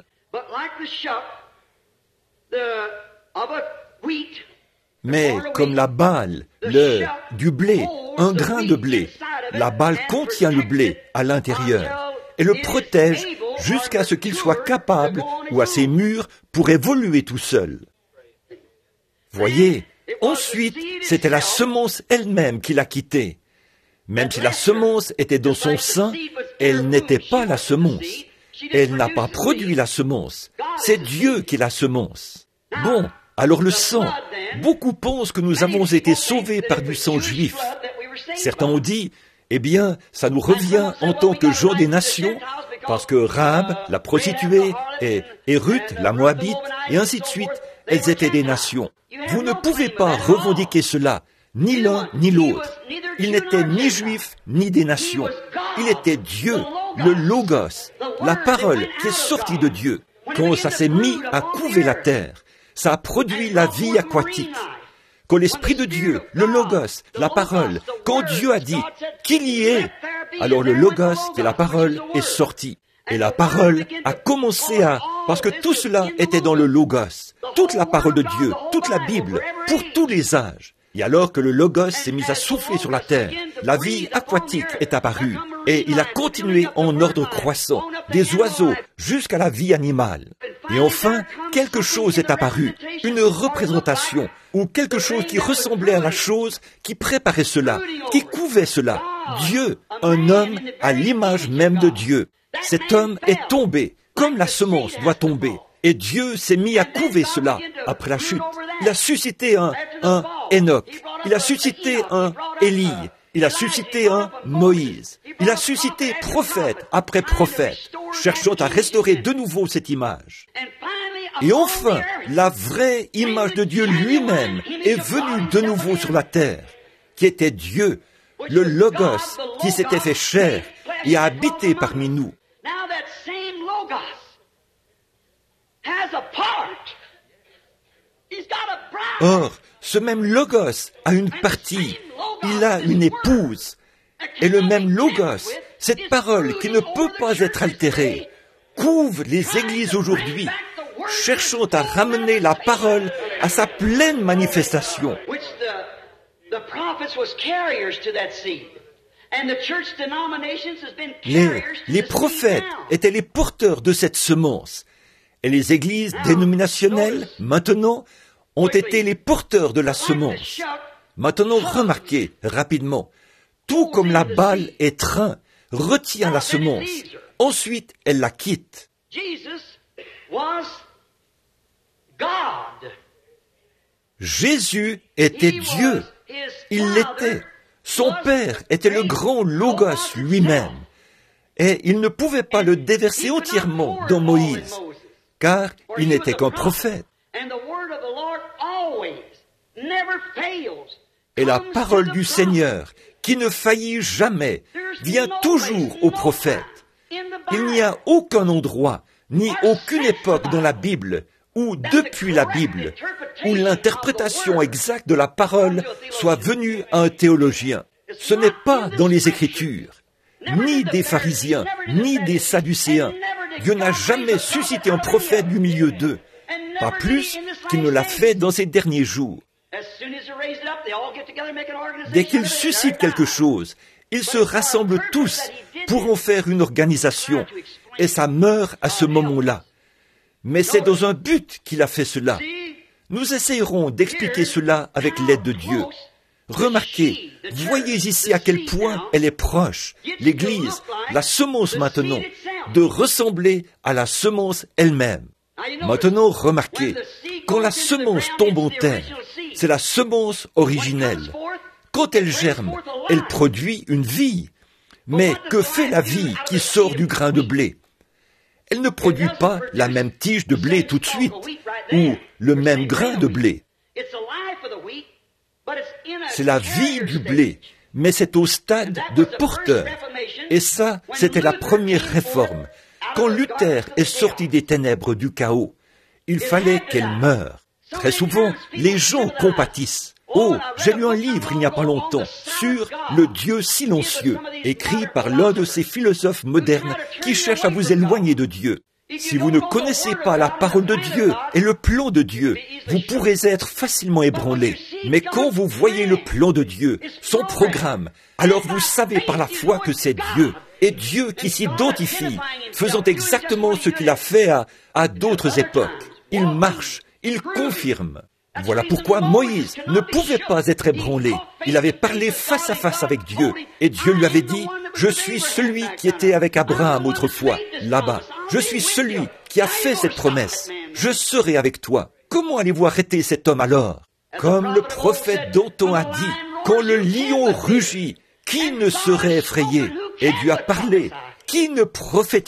Mais comme la balle, le, du blé, un grain de blé, la balle contient le blé à l'intérieur et le protège jusqu'à ce qu'il soit capable ou assez mûr pour évoluer tout seul. Voyez, ensuite, c'était la semence elle-même qui l'a quitté. Même si la semence était dans son sein, elle n'était pas la semence. Elle n'a pas produit la semence. C'est Dieu qui la semence. Bon, alors le sang. Beaucoup pensent que nous avons été sauvés par du sang juif. Certains ont dit, eh bien, ça nous revient en tant que gens des nations, parce que Rahab, la prostituée, et, et Ruth, la Moabite, et ainsi de suite, elles étaient des nations. Vous ne pouvez pas revendiquer cela, ni l'un ni l'autre. Il n'était ni juif, ni des nations. Il était Dieu, le Logos, la parole qui est sortie de Dieu. Quand ça s'est mis à couver la terre, ça a produit la vie aquatique. Quand l'Esprit de Dieu, le Logos, la parole, quand Dieu a dit qu'il y ait, alors le Logos, qui est la parole, est sorti. Et la parole a commencé à... Parce que tout cela était dans le Logos, toute la parole de Dieu, toute la Bible, pour tous les âges. Et alors que le Logos s'est mis à souffler sur la terre, la vie aquatique est apparue. Et il a continué en ordre croissant, des oiseaux jusqu'à la vie animale. Et enfin, quelque chose est apparu, une représentation, ou quelque chose qui ressemblait à la chose qui préparait cela, qui couvait cela. Dieu, un homme à l'image même de Dieu. Cet homme est tombé, comme la semence doit tomber. Et Dieu s'est mis à couver cela après la chute. Il a suscité un, un Enoch. Il a suscité un Élie. Il a suscité un Moïse. Il a suscité prophète après prophète, cherchant à restaurer de nouveau cette image. Et enfin, la vraie image de Dieu lui-même est venue de nouveau sur la terre, qui était Dieu, le Logos, qui s'était fait chair et a habité parmi nous. Or, ce même Logos a une partie, il a une épouse. Et le même Logos, cette parole qui ne peut pas être altérée, couvre les églises aujourd'hui, cherchant à ramener la parole à sa pleine manifestation. Les, les prophètes étaient les porteurs de cette semence. Et les églises dénominationnelles, maintenant, ont été les porteurs de la semence. Maintenant, remarquez rapidement, tout comme la balle étreint, retient la semence. Ensuite, elle la quitte. Jésus était Dieu. Il l'était. Son Père était le grand Logos lui-même. Et il ne pouvait pas le déverser entièrement dans Moïse, car il n'était qu'un prophète. Et la parole du Seigneur, qui ne faillit jamais, vient toujours au prophète. Il n'y a aucun endroit, ni aucune époque dans la Bible, ou depuis la Bible, où l'interprétation exacte de la parole soit venue à un théologien. Ce n'est pas dans les Écritures, ni des pharisiens, ni des sadducéens. Dieu n'a jamais suscité un prophète du milieu d'eux, pas plus qu'il ne l'a fait dans ces derniers jours. Dès qu'il suscite quelque chose, ils se rassemblent tous pour en faire une organisation, et ça meurt à ce moment-là. Mais c'est dans un but qu'il a fait cela. Nous essayerons d'expliquer cela avec l'aide de Dieu. Remarquez, voyez ici à quel point elle est proche, l'Église, la semence maintenant, de ressembler à la semence elle-même. Maintenant, remarquez, quand la semence tombe en terre, c'est la semence originelle. Quand elle germe, elle produit une vie. Mais que fait la vie qui sort du grain de blé? Elle ne produit pas la même tige de blé tout de suite, ou le même grain de blé. C'est la vie du blé, mais c'est au stade de porteur. Et ça, c'était la première réforme. Quand Luther est sorti des ténèbres du chaos, il fallait qu'elle meure. Très souvent, les gens compatissent. Oh, j'ai lu un livre il n'y a pas longtemps sur le Dieu silencieux, écrit par l'un de ces philosophes modernes qui cherchent à vous éloigner de Dieu. Si vous ne connaissez pas la parole de Dieu et le plan de Dieu, vous pourrez être facilement ébranlé. Mais quand vous voyez le plan de Dieu, son programme, alors vous savez par la foi que c'est Dieu. Et Dieu qui s'identifie, faisant exactement ce qu'il a fait à, à d'autres époques. Il marche, il confirme. Voilà pourquoi Moïse ne pouvait pas être ébranlé. Il avait parlé face à face avec Dieu. Et Dieu lui avait dit, « Je suis celui qui était avec Abraham autrefois, là-bas. Je suis celui qui a fait cette promesse. Je serai avec toi. » Comment allez-vous arrêter cet homme alors? Comme le prophète d'antan a dit, « Quand le lion rugit, qui ne serait effrayé? » Et Dieu a parlé, « Qui ne prophétiserait ?»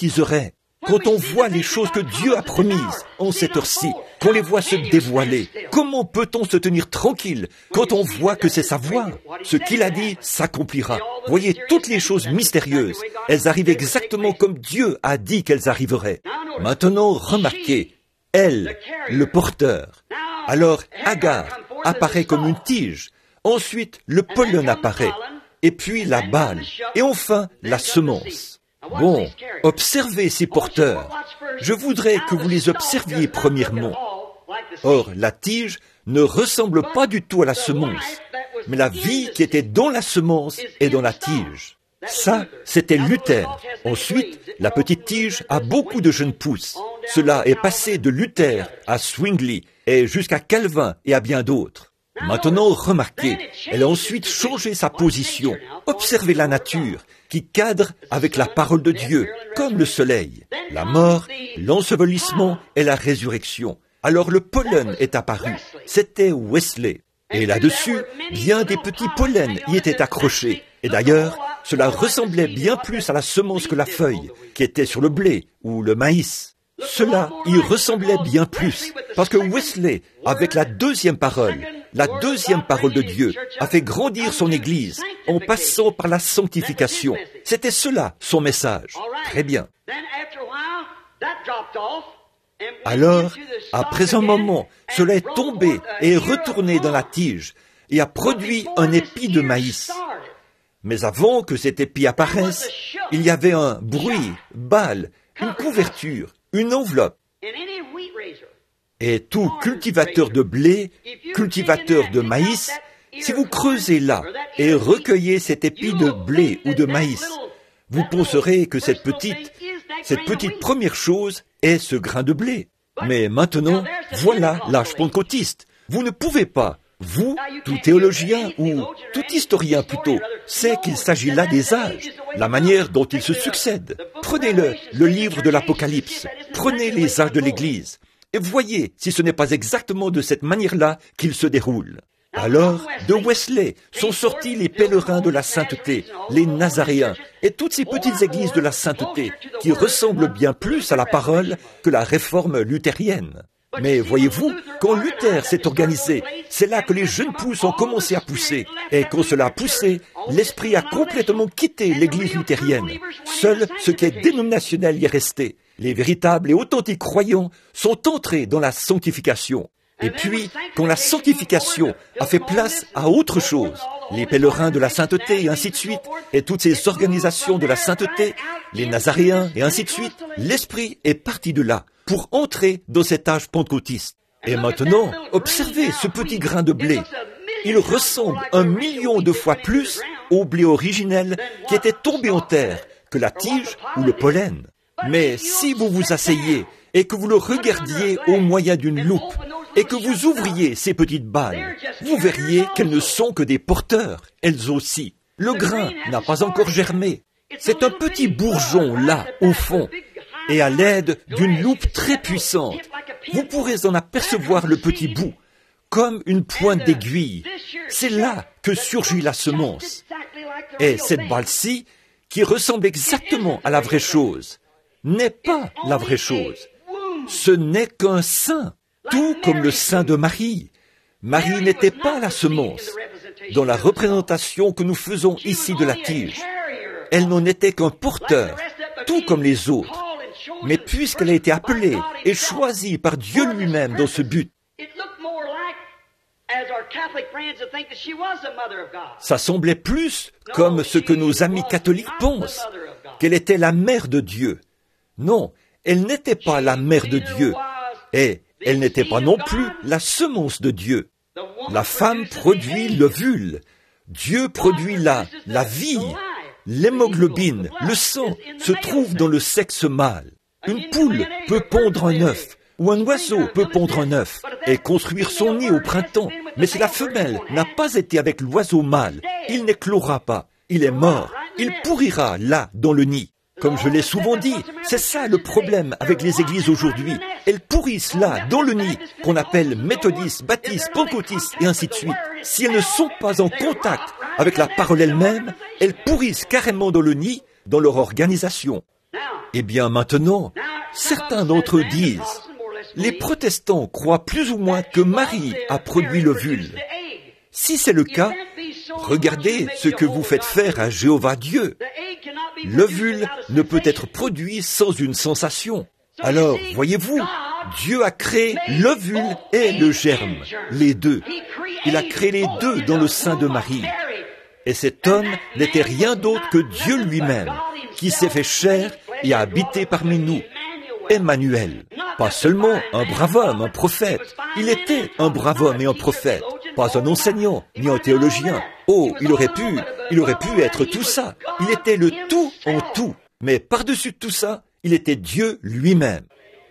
Quand on voit les choses que Dieu a promises en cette heure-ci, qu'on les voit se dévoiler, comment peut-on se tenir tranquille quand on voit que c'est sa voix? Ce qu'il a dit s'accomplira. Voyez, toutes les choses mystérieuses, elles arrivent exactement comme Dieu a dit qu'elles arriveraient. Maintenant, remarquez, elle, le porteur. Alors, Agar apparaît comme une tige. Ensuite, le pollen apparaît. Et puis la balle. Et enfin, la semence. Bon, observez ces porteurs. Je voudrais que vous les observiez premièrement. Or, la tige ne ressemble pas du tout à la semence, mais la vie qui était dans la semence est dans la tige. Ça, c'était Luther. Ensuite, la petite tige a beaucoup de jeunes pousses. Cela est passé de Luther à Zwingli et jusqu'à Calvin et à bien d'autres. Maintenant, remarquez, elle a ensuite changé sa position. Observez la nature, qui cadre avec la parole de Dieu, comme le soleil. La mort, l'ensevelissement et la résurrection. Alors le pollen est apparu. C'était Wesley. Et là-dessus, bien des petits pollens y étaient accrochés. Et d'ailleurs, cela ressemblait bien plus à la semence que la feuille, qui était sur le blé ou le maïs. Cela y ressemblait bien plus, parce que Wesley, avec la deuxième parole, la deuxième parole de Dieu, a fait grandir son Église en passant par la sanctification. C'était cela, son message. Très bien. Alors, après un moment, cela est tombé et est retourné dans la tige et a produit un épi de maïs. Mais avant que cet épi apparaisse, il y avait un bruit, balle, une couverture, une enveloppe. Et tout cultivateur de blé, cultivateur de maïs, si vous creusez là et recueillez cet épi de blé ou de maïs, vous penserez que cette petite, cette petite première chose est ce grain de blé. Mais maintenant, voilà l'âge pentecôtiste. Vous ne pouvez pas, vous, tout théologien ou tout historien plutôt, sait qu'il s'agit là des âges, la manière dont ils se succèdent. Prenez-le, le livre de l'Apocalypse, prenez les âges de l'Église, et voyez si ce n'est pas exactement de cette manière-là qu'il se déroule. Alors, de Wesley sont sortis les pèlerins de la sainteté, les Nazaréens, et toutes ces petites églises de la sainteté, qui ressemblent bien plus à la parole que la réforme luthérienne. Mais voyez-vous, quand Luther s'est organisé, c'est là que les jeunes pousses ont commencé à pousser. Et quand cela a poussé, l'esprit a complètement quitté l'église luthérienne. Seul ce qui est dénominationnel y est resté. Les véritables et authentiques croyants sont entrés dans la sanctification. Et puis, quand la sanctification a fait place à autre chose, les pèlerins de la sainteté et ainsi de suite, et toutes ces organisations de la sainteté, les Nazaréens et ainsi de suite, l'esprit est parti de là pour entrer dans cet âge pentecôtiste. Et maintenant, observez ce petit grain de blé. Il ressemble un million de fois plus au blé originel qui était tombé en terre que la tige ou le pollen. Mais si vous vous asseyez et que vous le regardiez au moyen d'une loupe, et que vous ouvriez ces petites balles, vous verriez qu'elles ne sont que des porteurs, elles aussi. Le grain n'a pas encore germé. C'est un petit bourgeon là, au fond. Et à l'aide d'une loupe très puissante, vous pourrez en apercevoir le petit bout, comme une pointe d'aiguille. C'est là que surgit la semence. Et cette balle-ci, qui ressemble exactement à la vraie chose, n'est pas la vraie chose. Ce n'est qu'un sein. Tout comme le sein de Marie. Marie n'était pas la semence. Dans la représentation que nous faisons ici de la tige, elle n'en était qu'un porteur, tout comme les autres. Mais puisqu'elle a été appelée et choisie par Dieu lui-même dans ce but, ça semblait plus comme ce que nos amis catholiques pensent, qu'elle était la mère de Dieu. Non, elle n'était pas la mère de Dieu. Et elle n'était pas non plus la semence de Dieu. La femme produit l'ovule. Dieu produit la, la vie. L'hémoglobine, le sang, se trouve dans le sexe mâle. Une poule peut pondre un œuf, ou un oiseau peut pondre un œuf et construire son nid au printemps. Mais si la femelle n'a pas été avec l'oiseau mâle, il n'éclora pas. Il est mort. Il pourrira là, dans le nid. Comme je l'ai souvent dit, c'est ça le problème avec les églises aujourd'hui. Elles pourrissent là, dans le nid, qu'on appelle méthodistes, baptistes, pentecôtistes et ainsi de suite. Si elles ne sont pas en contact avec la parole elle-même, elles pourrissent carrément dans le nid, dans leur organisation. Eh bien maintenant, Certains d'entre eux disent, les protestants croient plus ou moins que Marie a produit l'ovule. Si c'est le cas, regardez ce que vous faites faire à Jéhovah Dieu. L'ovule ne peut être produit sans une sensation. Alors, voyez-vous, Dieu a créé l'ovule et le germe, les deux. Il a créé les deux dans le sein de Marie. Et cet homme n'était rien d'autre que Dieu lui-même, qui s'est fait chair et a habité parmi nous. Emmanuel, pas seulement un brave homme, un prophète. Il était un brave homme et un prophète, pas un enseignant, ni un théologien. Oh, il aurait pu, il aurait pu être tout ça. Il était le tout en tout. Mais par-dessus tout ça, il était Dieu lui-même.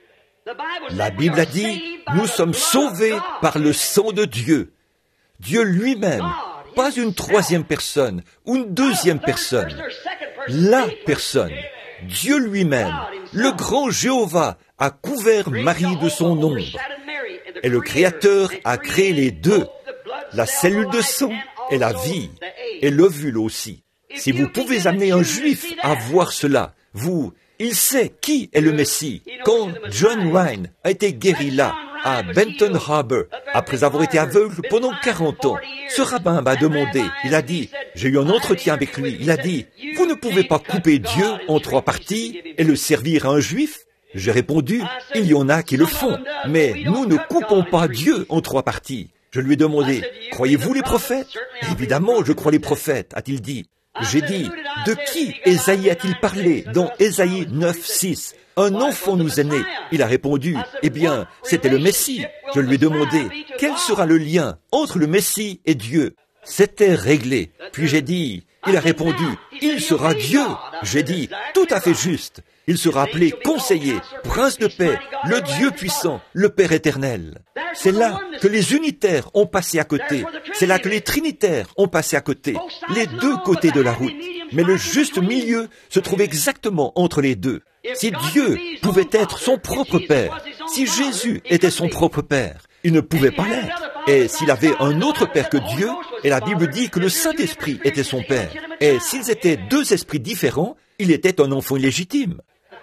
La Bible a dit, nous sommes sauvés par le sang de Dieu. Dieu lui-même, pas une troisième personne ou une deuxième personne. La personne, Dieu lui-même, le grand Jéhovah, a couvert Marie de son ombre. Et le Créateur a créé les deux, la cellule de sang et la vie, et l'ovule aussi. Si vous pouvez amener un juif à voir cela, vous, il sait qui est le Messie. Quand John Ryan a été guéri là, à Benton Harbor, après avoir été aveugle pendant quarante ans, ce rabbin m'a demandé, il a dit, j'ai eu un entretien avec lui, il a dit, vous ne pouvez pas couper Dieu en trois parties et le servir à un juif? J'ai répondu, il y en a qui le font, mais nous ne coupons pas Dieu en trois parties. Je lui ai demandé, croyez-vous les prophètes? Évidemment, je crois les prophètes, a-t-il dit. J'ai dit, de qui Ésaïe a-t-il parlé dans Ésaïe neuf, six? Un enfant nous est né. Il a répondu, eh bien, c'était le Messie. Je lui ai demandé, quel sera le lien entre le Messie et Dieu? C'était réglé. Puis j'ai dit, il a répondu, il sera Dieu. J'ai dit, tout à fait juste. Il sera appelé conseiller, prince de paix, le Dieu puissant, le Père éternel. C'est là que les unitaires ont passé à côté. C'est là que les trinitaires ont passé à côté. Les deux côtés de la route. Mais le juste milieu se trouve exactement entre les deux. Si Dieu pouvait être son propre Père, si Jésus était son propre Père, il ne pouvait pas l'être. Et s'il avait un autre Père que Dieu, et la Bible dit que le Saint-Esprit était son Père, et s'ils étaient deux esprits différents, il était un enfant illégitime.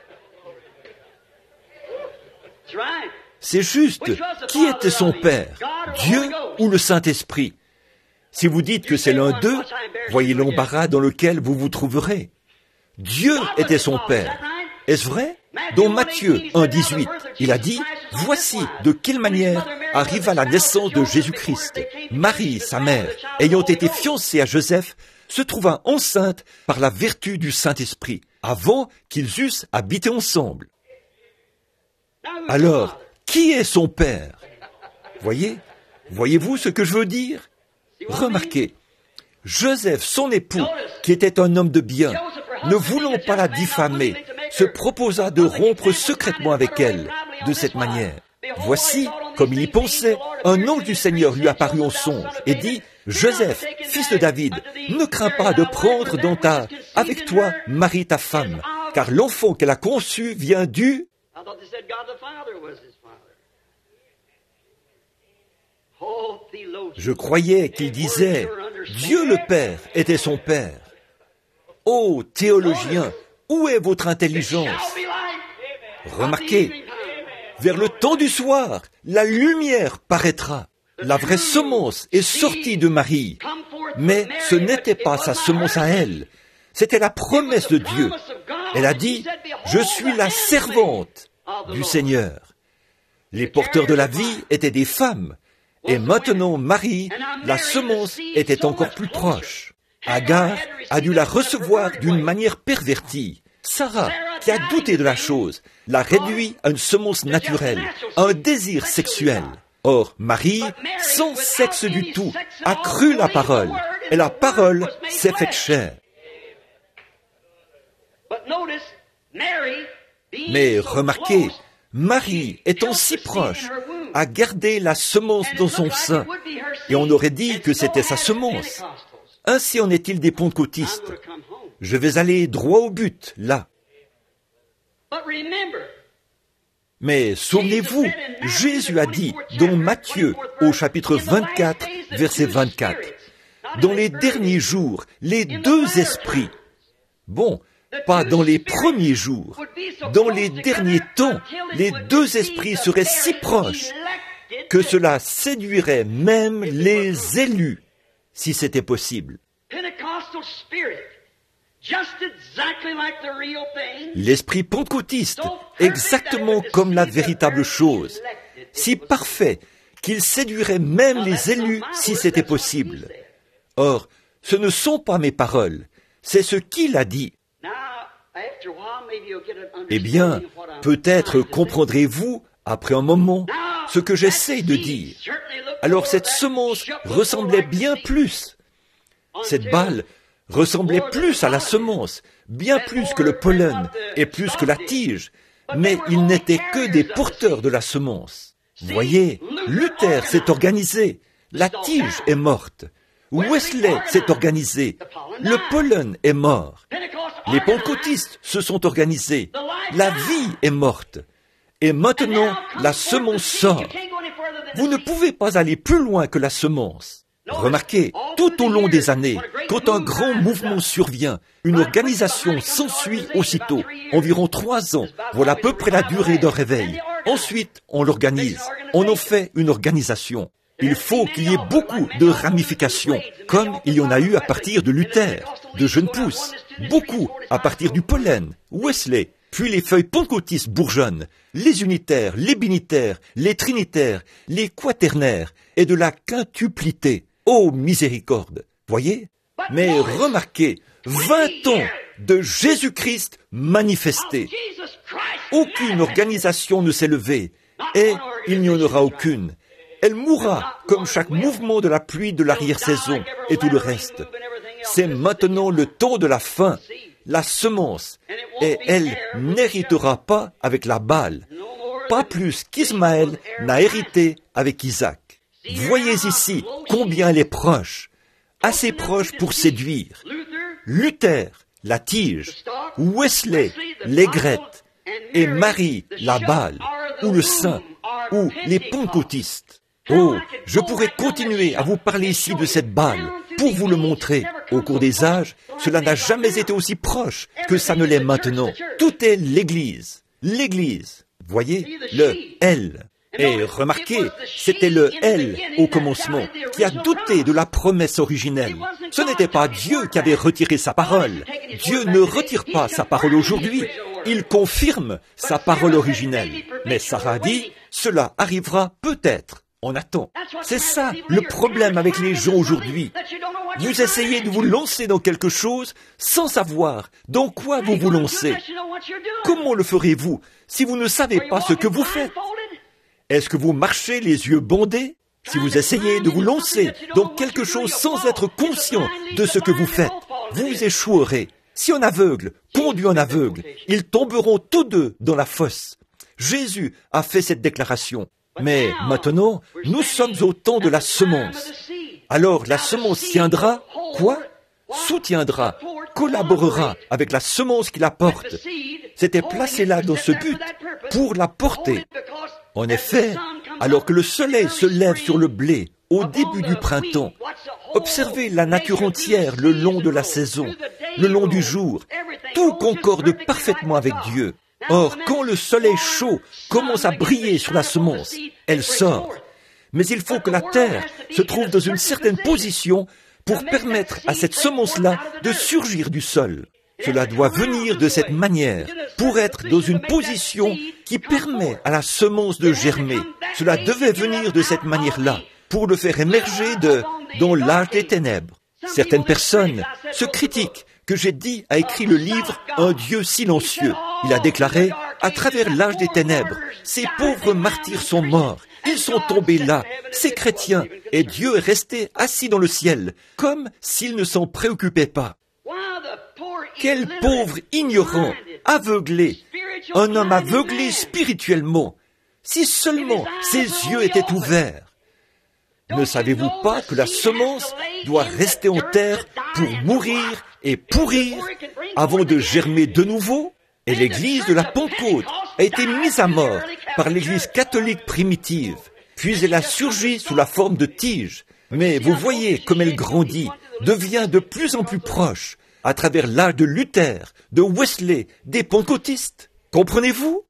C'est juste. Qui était son Père? Dieu ou le Saint-Esprit? Si vous dites que c'est l'un d'eux, voyez l'embarras dans lequel vous vous trouverez. Dieu était son Père. Est-ce vrai? Dans Matthieu un, dix-huit, il a dit, « Voici de quelle manière arriva la naissance de Jésus-Christ. Marie, sa mère, ayant été fiancée à Joseph, se trouva enceinte par la vertu du Saint-Esprit, avant qu'ils eussent habité ensemble. » Alors, qui est son Père? Voyez? Voyez-vous ce que je veux dire? Remarquez, Joseph, son époux, qui était un homme de bien, ne voulant pas la diffamer, se proposa de rompre secrètement avec elle, de cette manière. Voici, comme il y pensait, un ange du Seigneur lui apparut en songe et dit, « Joseph, fils de David, ne crains pas de prendre dans ta, avec toi, Marie ta femme, car l'enfant qu'elle a conçu vient du... » Je croyais qu'il disait, Dieu le Père était son Père. Ô théologiens, où est votre intelligence? Remarquez, vers le temps du soir, la lumière paraîtra. La vraie semence est sortie de Marie, mais ce n'était pas sa semence à elle. C'était la promesse de Dieu. Elle a dit, je suis la servante du Seigneur. Les porteurs de la vie étaient des femmes. Et maintenant, Marie, la semence était encore plus proche. Agar a dû la recevoir d'une manière pervertie. Sarah, qui a douté de la chose, l'a réduit à une semence naturelle, à un désir sexuel. Or, Marie, sans sexe du tout, a cru la parole, et la parole s'est faite chair. Mais remarquez, Marie, étant si proche, a gardé la semence dans son sein, et on aurait dit que c'était sa semence. Ainsi en est-il des pentecôtistes. Je vais aller droit au but, là. Mais souvenez-vous, Jésus a dit dans Matthieu, au chapitre vingt-quatre, verset vingt-quatre, « Dans les derniers jours, les deux esprits... » Bon, pas dans les premiers jours. Dans les derniers temps, les deux esprits seraient si proches que cela séduirait même les élus, si c'était possible. L'esprit pentecôtiste, exactement comme la véritable chose, si parfait qu'il séduirait même les élus si c'était possible. Or, ce ne sont pas mes paroles, c'est ce qu'il a dit. Eh bien, peut-être comprendrez-vous, après un moment, ce que j'essaie de dire. Alors cette semence ressemblait bien plus. Cette balle ressemblait plus à la semence, bien plus que le pollen et plus que la tige, mais ils n'étaient que des porteurs de la semence. Voyez, Luther s'est organisé, la tige est morte. Wesley s'est organisé, le pollen est mort. Les pentecôtistes se sont organisés, la vie est morte. Et maintenant, la semence sort. Vous ne pouvez pas aller plus loin que la semence. Remarquez, tout au long des années, quand un grand mouvement survient, une organisation s'ensuit aussitôt. Environ trois ans, voilà à peu près la durée d'un réveil. Ensuite, on l'organise. On en fait une organisation. Il faut qu'il y ait beaucoup de ramifications, comme il y en a eu à partir de Luther, de jeunes pousses, beaucoup à partir du pollen, Wesley, puis les feuilles pentecôtistes bourgeonnent, les unitaires, les binitaires, les trinitaires, les quaternaires, et de la quintuplité. Oh, miséricorde! Voyez? Mais remarquez, vingt ans de Jésus-Christ manifesté. Aucune organisation ne s'est levée, et il n'y en aura aucune. Elle mourra comme chaque mouvement de la pluie de l'arrière-saison et tout le reste. C'est maintenant le temps de la fin, la semence, et elle n'héritera pas avec la balle, pas plus qu'Ismaël n'a hérité avec Isaac. Voyez ici combien elle est proche, assez proche pour séduire. Luther, la tige, Wesley, l'aigrette, et Marie, la balle, ou le saint, ou les pentecôtistes. Oh, je pourrais continuer à vous parler ici de cette balle pour vous le montrer. Au cours des âges, cela n'a jamais été aussi proche que ça ne l'est maintenant. Tout est l'Église. L'Église. Voyez, le L. Et remarquez, c'était le L au commencement qui a douté de la promesse originelle. Ce n'était pas Dieu qui avait retiré sa parole. Dieu ne retire pas sa parole aujourd'hui. Il confirme sa parole originelle. Mais Sarah dit, cela arrivera peut-être. On attend. C'est ça le problème avec les gens aujourd'hui. Vous essayez de vous lancer dans quelque chose sans savoir dans quoi vous vous lancez. Comment le ferez-vous si vous ne savez pas ce que vous faites? Est-ce que vous marchez les yeux bandés si vous essayez de vous lancer dans quelque chose sans être conscient de ce que vous faites? Vous échouerez. Si un aveugle conduit un aveugle, ils tomberont tous deux dans la fosse. Jésus a fait cette déclaration. Mais maintenant, nous sommes au temps de la semence. Alors la semence tiendra, quoi? Soutiendra, collaborera avec la semence qui la porte. C'était placé là dans ce but, pour la porter. En effet, alors que le soleil se lève sur le blé au début du printemps, observez la nature entière le long de la saison, le long du jour. Tout concorde parfaitement avec Dieu. Or, quand le soleil chaud commence à briller sur la semence, elle sort. Mais il faut que la terre se trouve dans une certaine position pour permettre à cette semence-là de surgir du sol. Cela doit venir de cette manière, pour être dans une position qui permet à la semence de germer. Cela devait venir de cette manière-là, pour le faire émerger de, dans l'âge des ténèbres. Certaines personnes se critiquent que j'ai dit a écrit le livre « Un Dieu silencieux ». Il a déclaré, à travers l'âge des ténèbres, ces pauvres martyrs sont morts, ils sont tombés là, ces chrétiens, et Dieu est resté assis dans le ciel, comme s'il ne s'en préoccupait pas. Quel pauvre ignorant, aveuglé, un homme aveuglé spirituellement, si seulement ses yeux étaient ouverts. Ne savez-vous pas que la semence doit rester en terre pour mourir et pourrir avant de germer de nouveau? Et l'église de la Pentecôte a été mise à mort par l'église catholique primitive, puis elle a surgi sous la forme de tige. Mais vous voyez comme elle grandit, devient de plus en plus proche, à travers l'âge de Luther, de Wesley, des pentecôtistes. Comprenez-vous?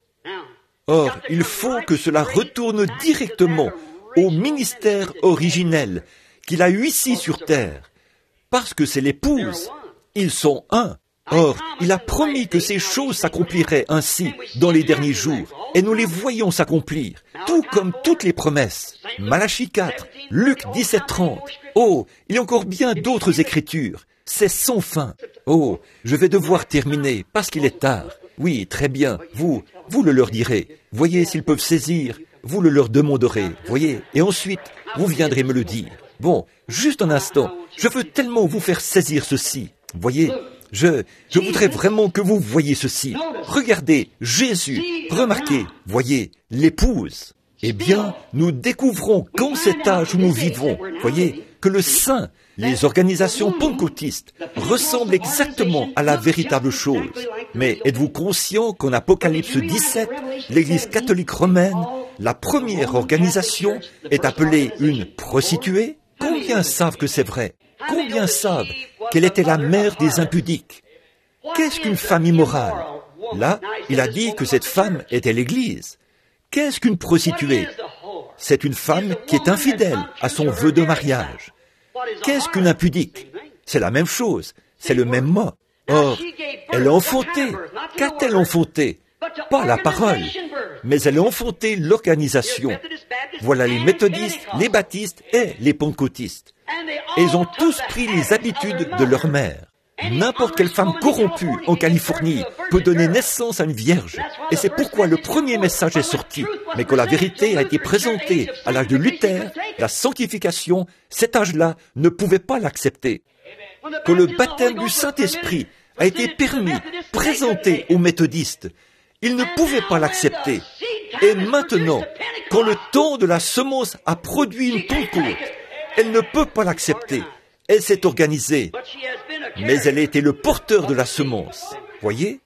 Or, il faut que cela retourne directement au ministère originel qu'il a eu ici sur terre, parce que c'est l'épouse. Ils sont un. Or, il a promis que ces choses s'accompliraient ainsi dans les derniers jours, et nous les voyons s'accomplir, tout comme toutes les promesses. Malachie quatre, Luc dix-sept trente. Oh, il y a encore bien d'autres écritures. C'est sans fin. Oh, je vais devoir terminer, parce qu'il est tard. Oui, très bien, vous, vous le leur direz. Voyez s'ils peuvent saisir, vous le leur demanderez, voyez, et ensuite, vous viendrez me le dire. Bon, juste un instant, je veux tellement vous faire saisir ceci, voyez. Je, je voudrais vraiment que vous voyiez ceci. Regardez, Jésus, remarquez, voyez, l'épouse. Eh bien, nous découvrons qu'en cet âge où nous vivons, voyez, que le saint, les organisations pentecôtistes ressemblent exactement à la véritable chose. Mais êtes-vous conscient qu'en Apocalypse dix-sept, l'Église catholique romaine, la première organisation, est appelée une prostituée? Combien savent que c'est vrai? Combien savent qu'elle était la mère des impudiques? Qu'est-ce qu'une femme immorale? Là, il a dit que cette femme était l'Église. Qu'est-ce qu'une prostituée? C'est une femme qui est infidèle à son vœu de mariage. Qu'est-ce qu'une impudique? C'est la même chose, c'est le même mot. Or, elle a enfanté. Qu'a-t-elle enfanté? Pas la parole, mais elle a enfanté l'organisation. Voilà les méthodistes, les baptistes et les pentecôtistes. Et ils ont tous pris les habitudes de leur mère. N'importe quelle femme corrompue en Californie peut donner naissance à une vierge. Et c'est pourquoi le premier message est sorti. Mais quand la vérité a été présentée à l'âge de Luther, la sanctification, cet âge-là ne pouvait pas l'accepter. Quand le baptême du Saint-Esprit a été permis, présenté aux méthodistes, ils ne pouvaient pas l'accepter. Et maintenant, quand le temps de la semence a produit une Pentecôte, elle ne peut pas l'accepter. Elle s'est organisée, mais elle a été le porteur de la semence. Voyez?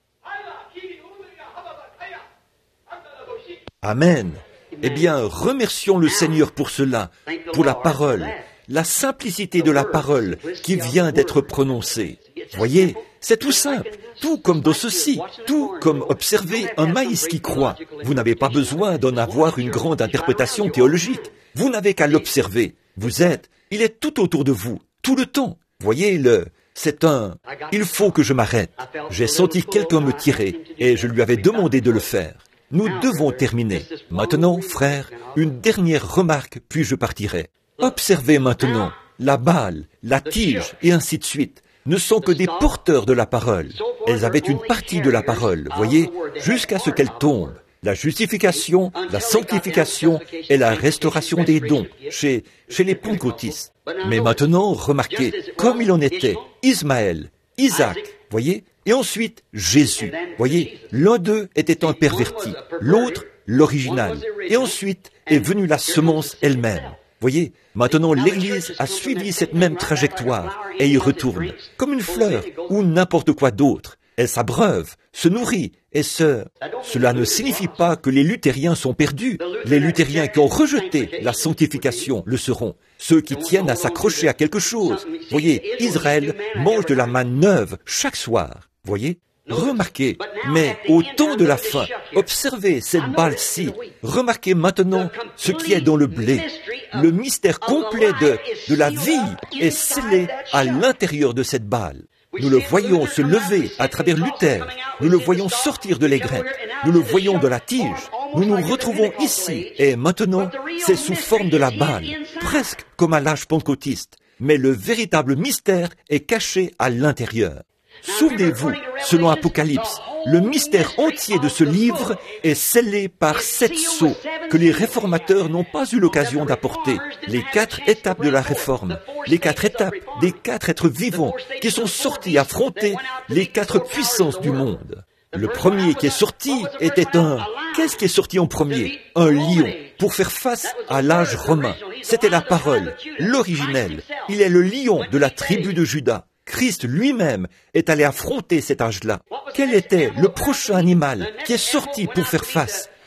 Amen. Eh bien, remercions le Seigneur pour cela, pour la parole, la simplicité de la parole qui vient d'être prononcée. Voyez, c'est tout simple, tout comme dans ceci, tout comme observer un maïs qui croît. Vous n'avez pas besoin d'en avoir une grande interprétation théologique. Vous n'avez qu'à l'observer. Vous êtes, il est tout autour de vous, tout le temps. Voyez, le, c'est un, il faut que je m'arrête. J'ai senti quelqu'un me tirer et je lui avais demandé de le faire. Nous devons terminer. Maintenant, frère, une dernière remarque, puis je partirai. Observez maintenant, la balle, la tige et ainsi de suite ne sont que des porteurs de la parole. Elles avaient une partie de la parole, voyez, jusqu'à ce qu'elle tombe. La justification, la sanctification et la restauration des dons chez, chez les pentecôtistes. Mais maintenant, remarquez, comme il en était, Ismaël, Isaac, voyez, et ensuite Jésus. Voyez, l'un d'eux était un perverti, l'autre l'original. Et ensuite est venue la semence elle-même. Voyez, maintenant l'Église a suivi cette même trajectoire et y retourne, comme une fleur ou n'importe quoi d'autre. Elle s'abreuve, se nourrit et se... Cela ne signifie pas que les luthériens sont perdus. Les luthériens qui ont rejeté la sanctification le seront. Ceux qui tiennent à s'accrocher à quelque chose. Voyez, Israël mange de la manne neuve chaque soir. Voyez, remarquez, mais au temps de la fin, observez cette balle-ci. Remarquez maintenant ce qui est dans le blé. Le mystère complet de, de la vie est scellé à l'intérieur de cette balle. Nous le voyons se lever à travers Luther. Nous le voyons sortir de l'aigrette. Nous le voyons de la tige. Nous nous retrouvons ici. Et maintenant, c'est sous forme de la balle, presque comme à l'âge pentecôtiste. Mais le véritable mystère est caché à l'intérieur. Souvenez-vous, selon Apocalypse, le mystère entier de ce livre est scellé par sept sceaux que les réformateurs n'ont pas eu l'occasion d'apporter. Les quatre étapes de la réforme, les quatre étapes des quatre êtres vivants qui sont sortis affronter les quatre puissances du monde. Le premier qui est sorti était un... Qu'est-ce qui est sorti en premier? Un lion, pour faire face à l'âge romain. C'était la parole, l'originel. Il est le lion de la tribu de Juda. Christ lui-même est allé affronter cet âge-là. Quel était le prochain animal qui est sorti pour faire face?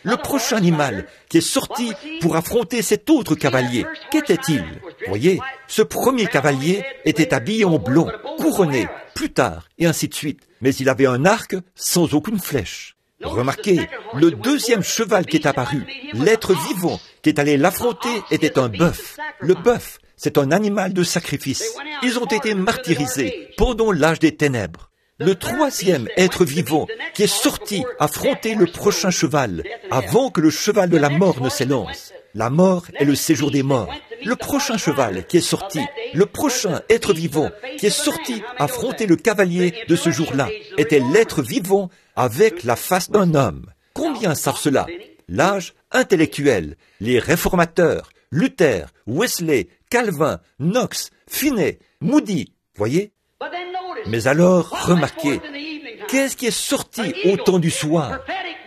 Le prochain animal qui est sorti pour affronter cet autre cavalier, qu'était-il? Voyez, ce premier cavalier était habillé en blond, couronné, plus tard, et ainsi de suite. Mais il avait un arc sans aucune flèche. Remarquez, le deuxième cheval qui est apparu, l'être vivant qui est allé l'affronter était un bœuf. Le bœuf, c'est un animal de sacrifice. Ils ont été martyrisés pendant l'âge des ténèbres. Le troisième être vivant qui est sorti affronter le prochain cheval avant que le cheval de la mort ne s'élance. La mort est le séjour des morts. Le prochain cheval qui est sorti, le prochain être vivant qui est sorti affronter le cavalier de ce jour-là était l'être vivant avec la face d'un homme. Combien savent cela? L'âge intellectuel, les réformateurs, Luther, Wesley, Calvin, Knox, Finney, Moody, voyez? Mais alors, remarquez, qu'est-ce qui est sorti au temps du soir?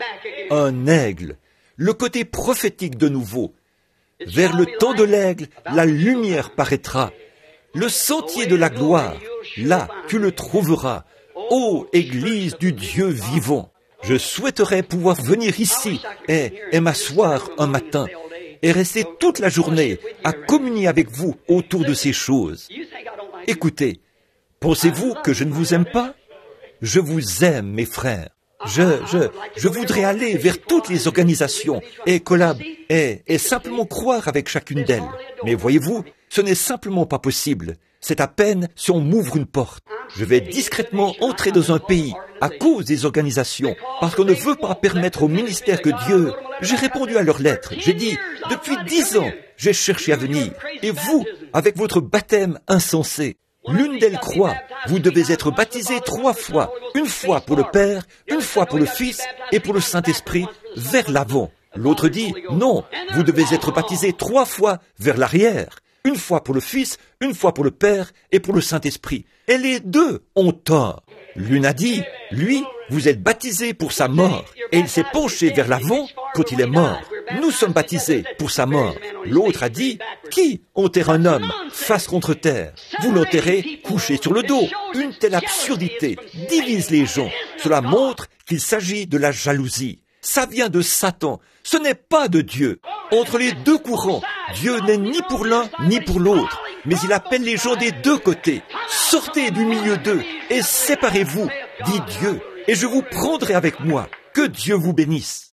Un aigle, le côté prophétique de nouveau. Vers le temps de l'aigle, la lumière paraîtra. Le sentier de la gloire, là tu le trouveras. Ô Église du Dieu vivant, je souhaiterais pouvoir venir ici et, et m'asseoir un matin et rester toute la journée à communier avec vous autour de ces choses. Écoutez, pensez-vous que je ne vous aime pas? Je vous aime, mes frères. Je, je, je voudrais aller vers toutes les organisations et collab et, et simplement croire avec chacune d'elles. Mais voyez-vous, ce n'est simplement pas possible. C'est à peine si on m'ouvre une porte. Je vais discrètement entrer dans un pays à cause des organisations, parce qu'on ne veut pas permettre au ministère que Dieu... J'ai répondu à leurs lettres. J'ai dit, depuis dix ans, j'ai cherché à venir. Et vous, avec votre baptême insensé, l'une d'elles croit, vous devez être baptisé trois fois, une fois pour le Père, une fois pour le Fils et pour le Saint-Esprit, vers l'avant. L'autre dit, non, vous devez être baptisé trois fois vers l'arrière, une fois pour le Fils, une fois pour le Père et pour le Saint-Esprit. Et les deux ont tort. L'une a dit, lui, vous êtes baptisé pour sa mort, et il s'est penché vers l'avant quand il est mort. Nous sommes baptisés pour sa mort. L'autre a dit, qui enterre un homme face contre terre? Vous l'enterrez couché sur le dos. Une telle absurdité divise les gens. Cela montre qu'il s'agit de la jalousie. Ça vient de Satan. Ce n'est pas de Dieu. Entre les deux courants, Dieu n'est ni pour l'un ni pour l'autre. Mais il appelle les gens des deux côtés. Sortez du milieu d'eux et séparez-vous, dit Dieu, et je vous prendrai avec moi. Que Dieu vous bénisse.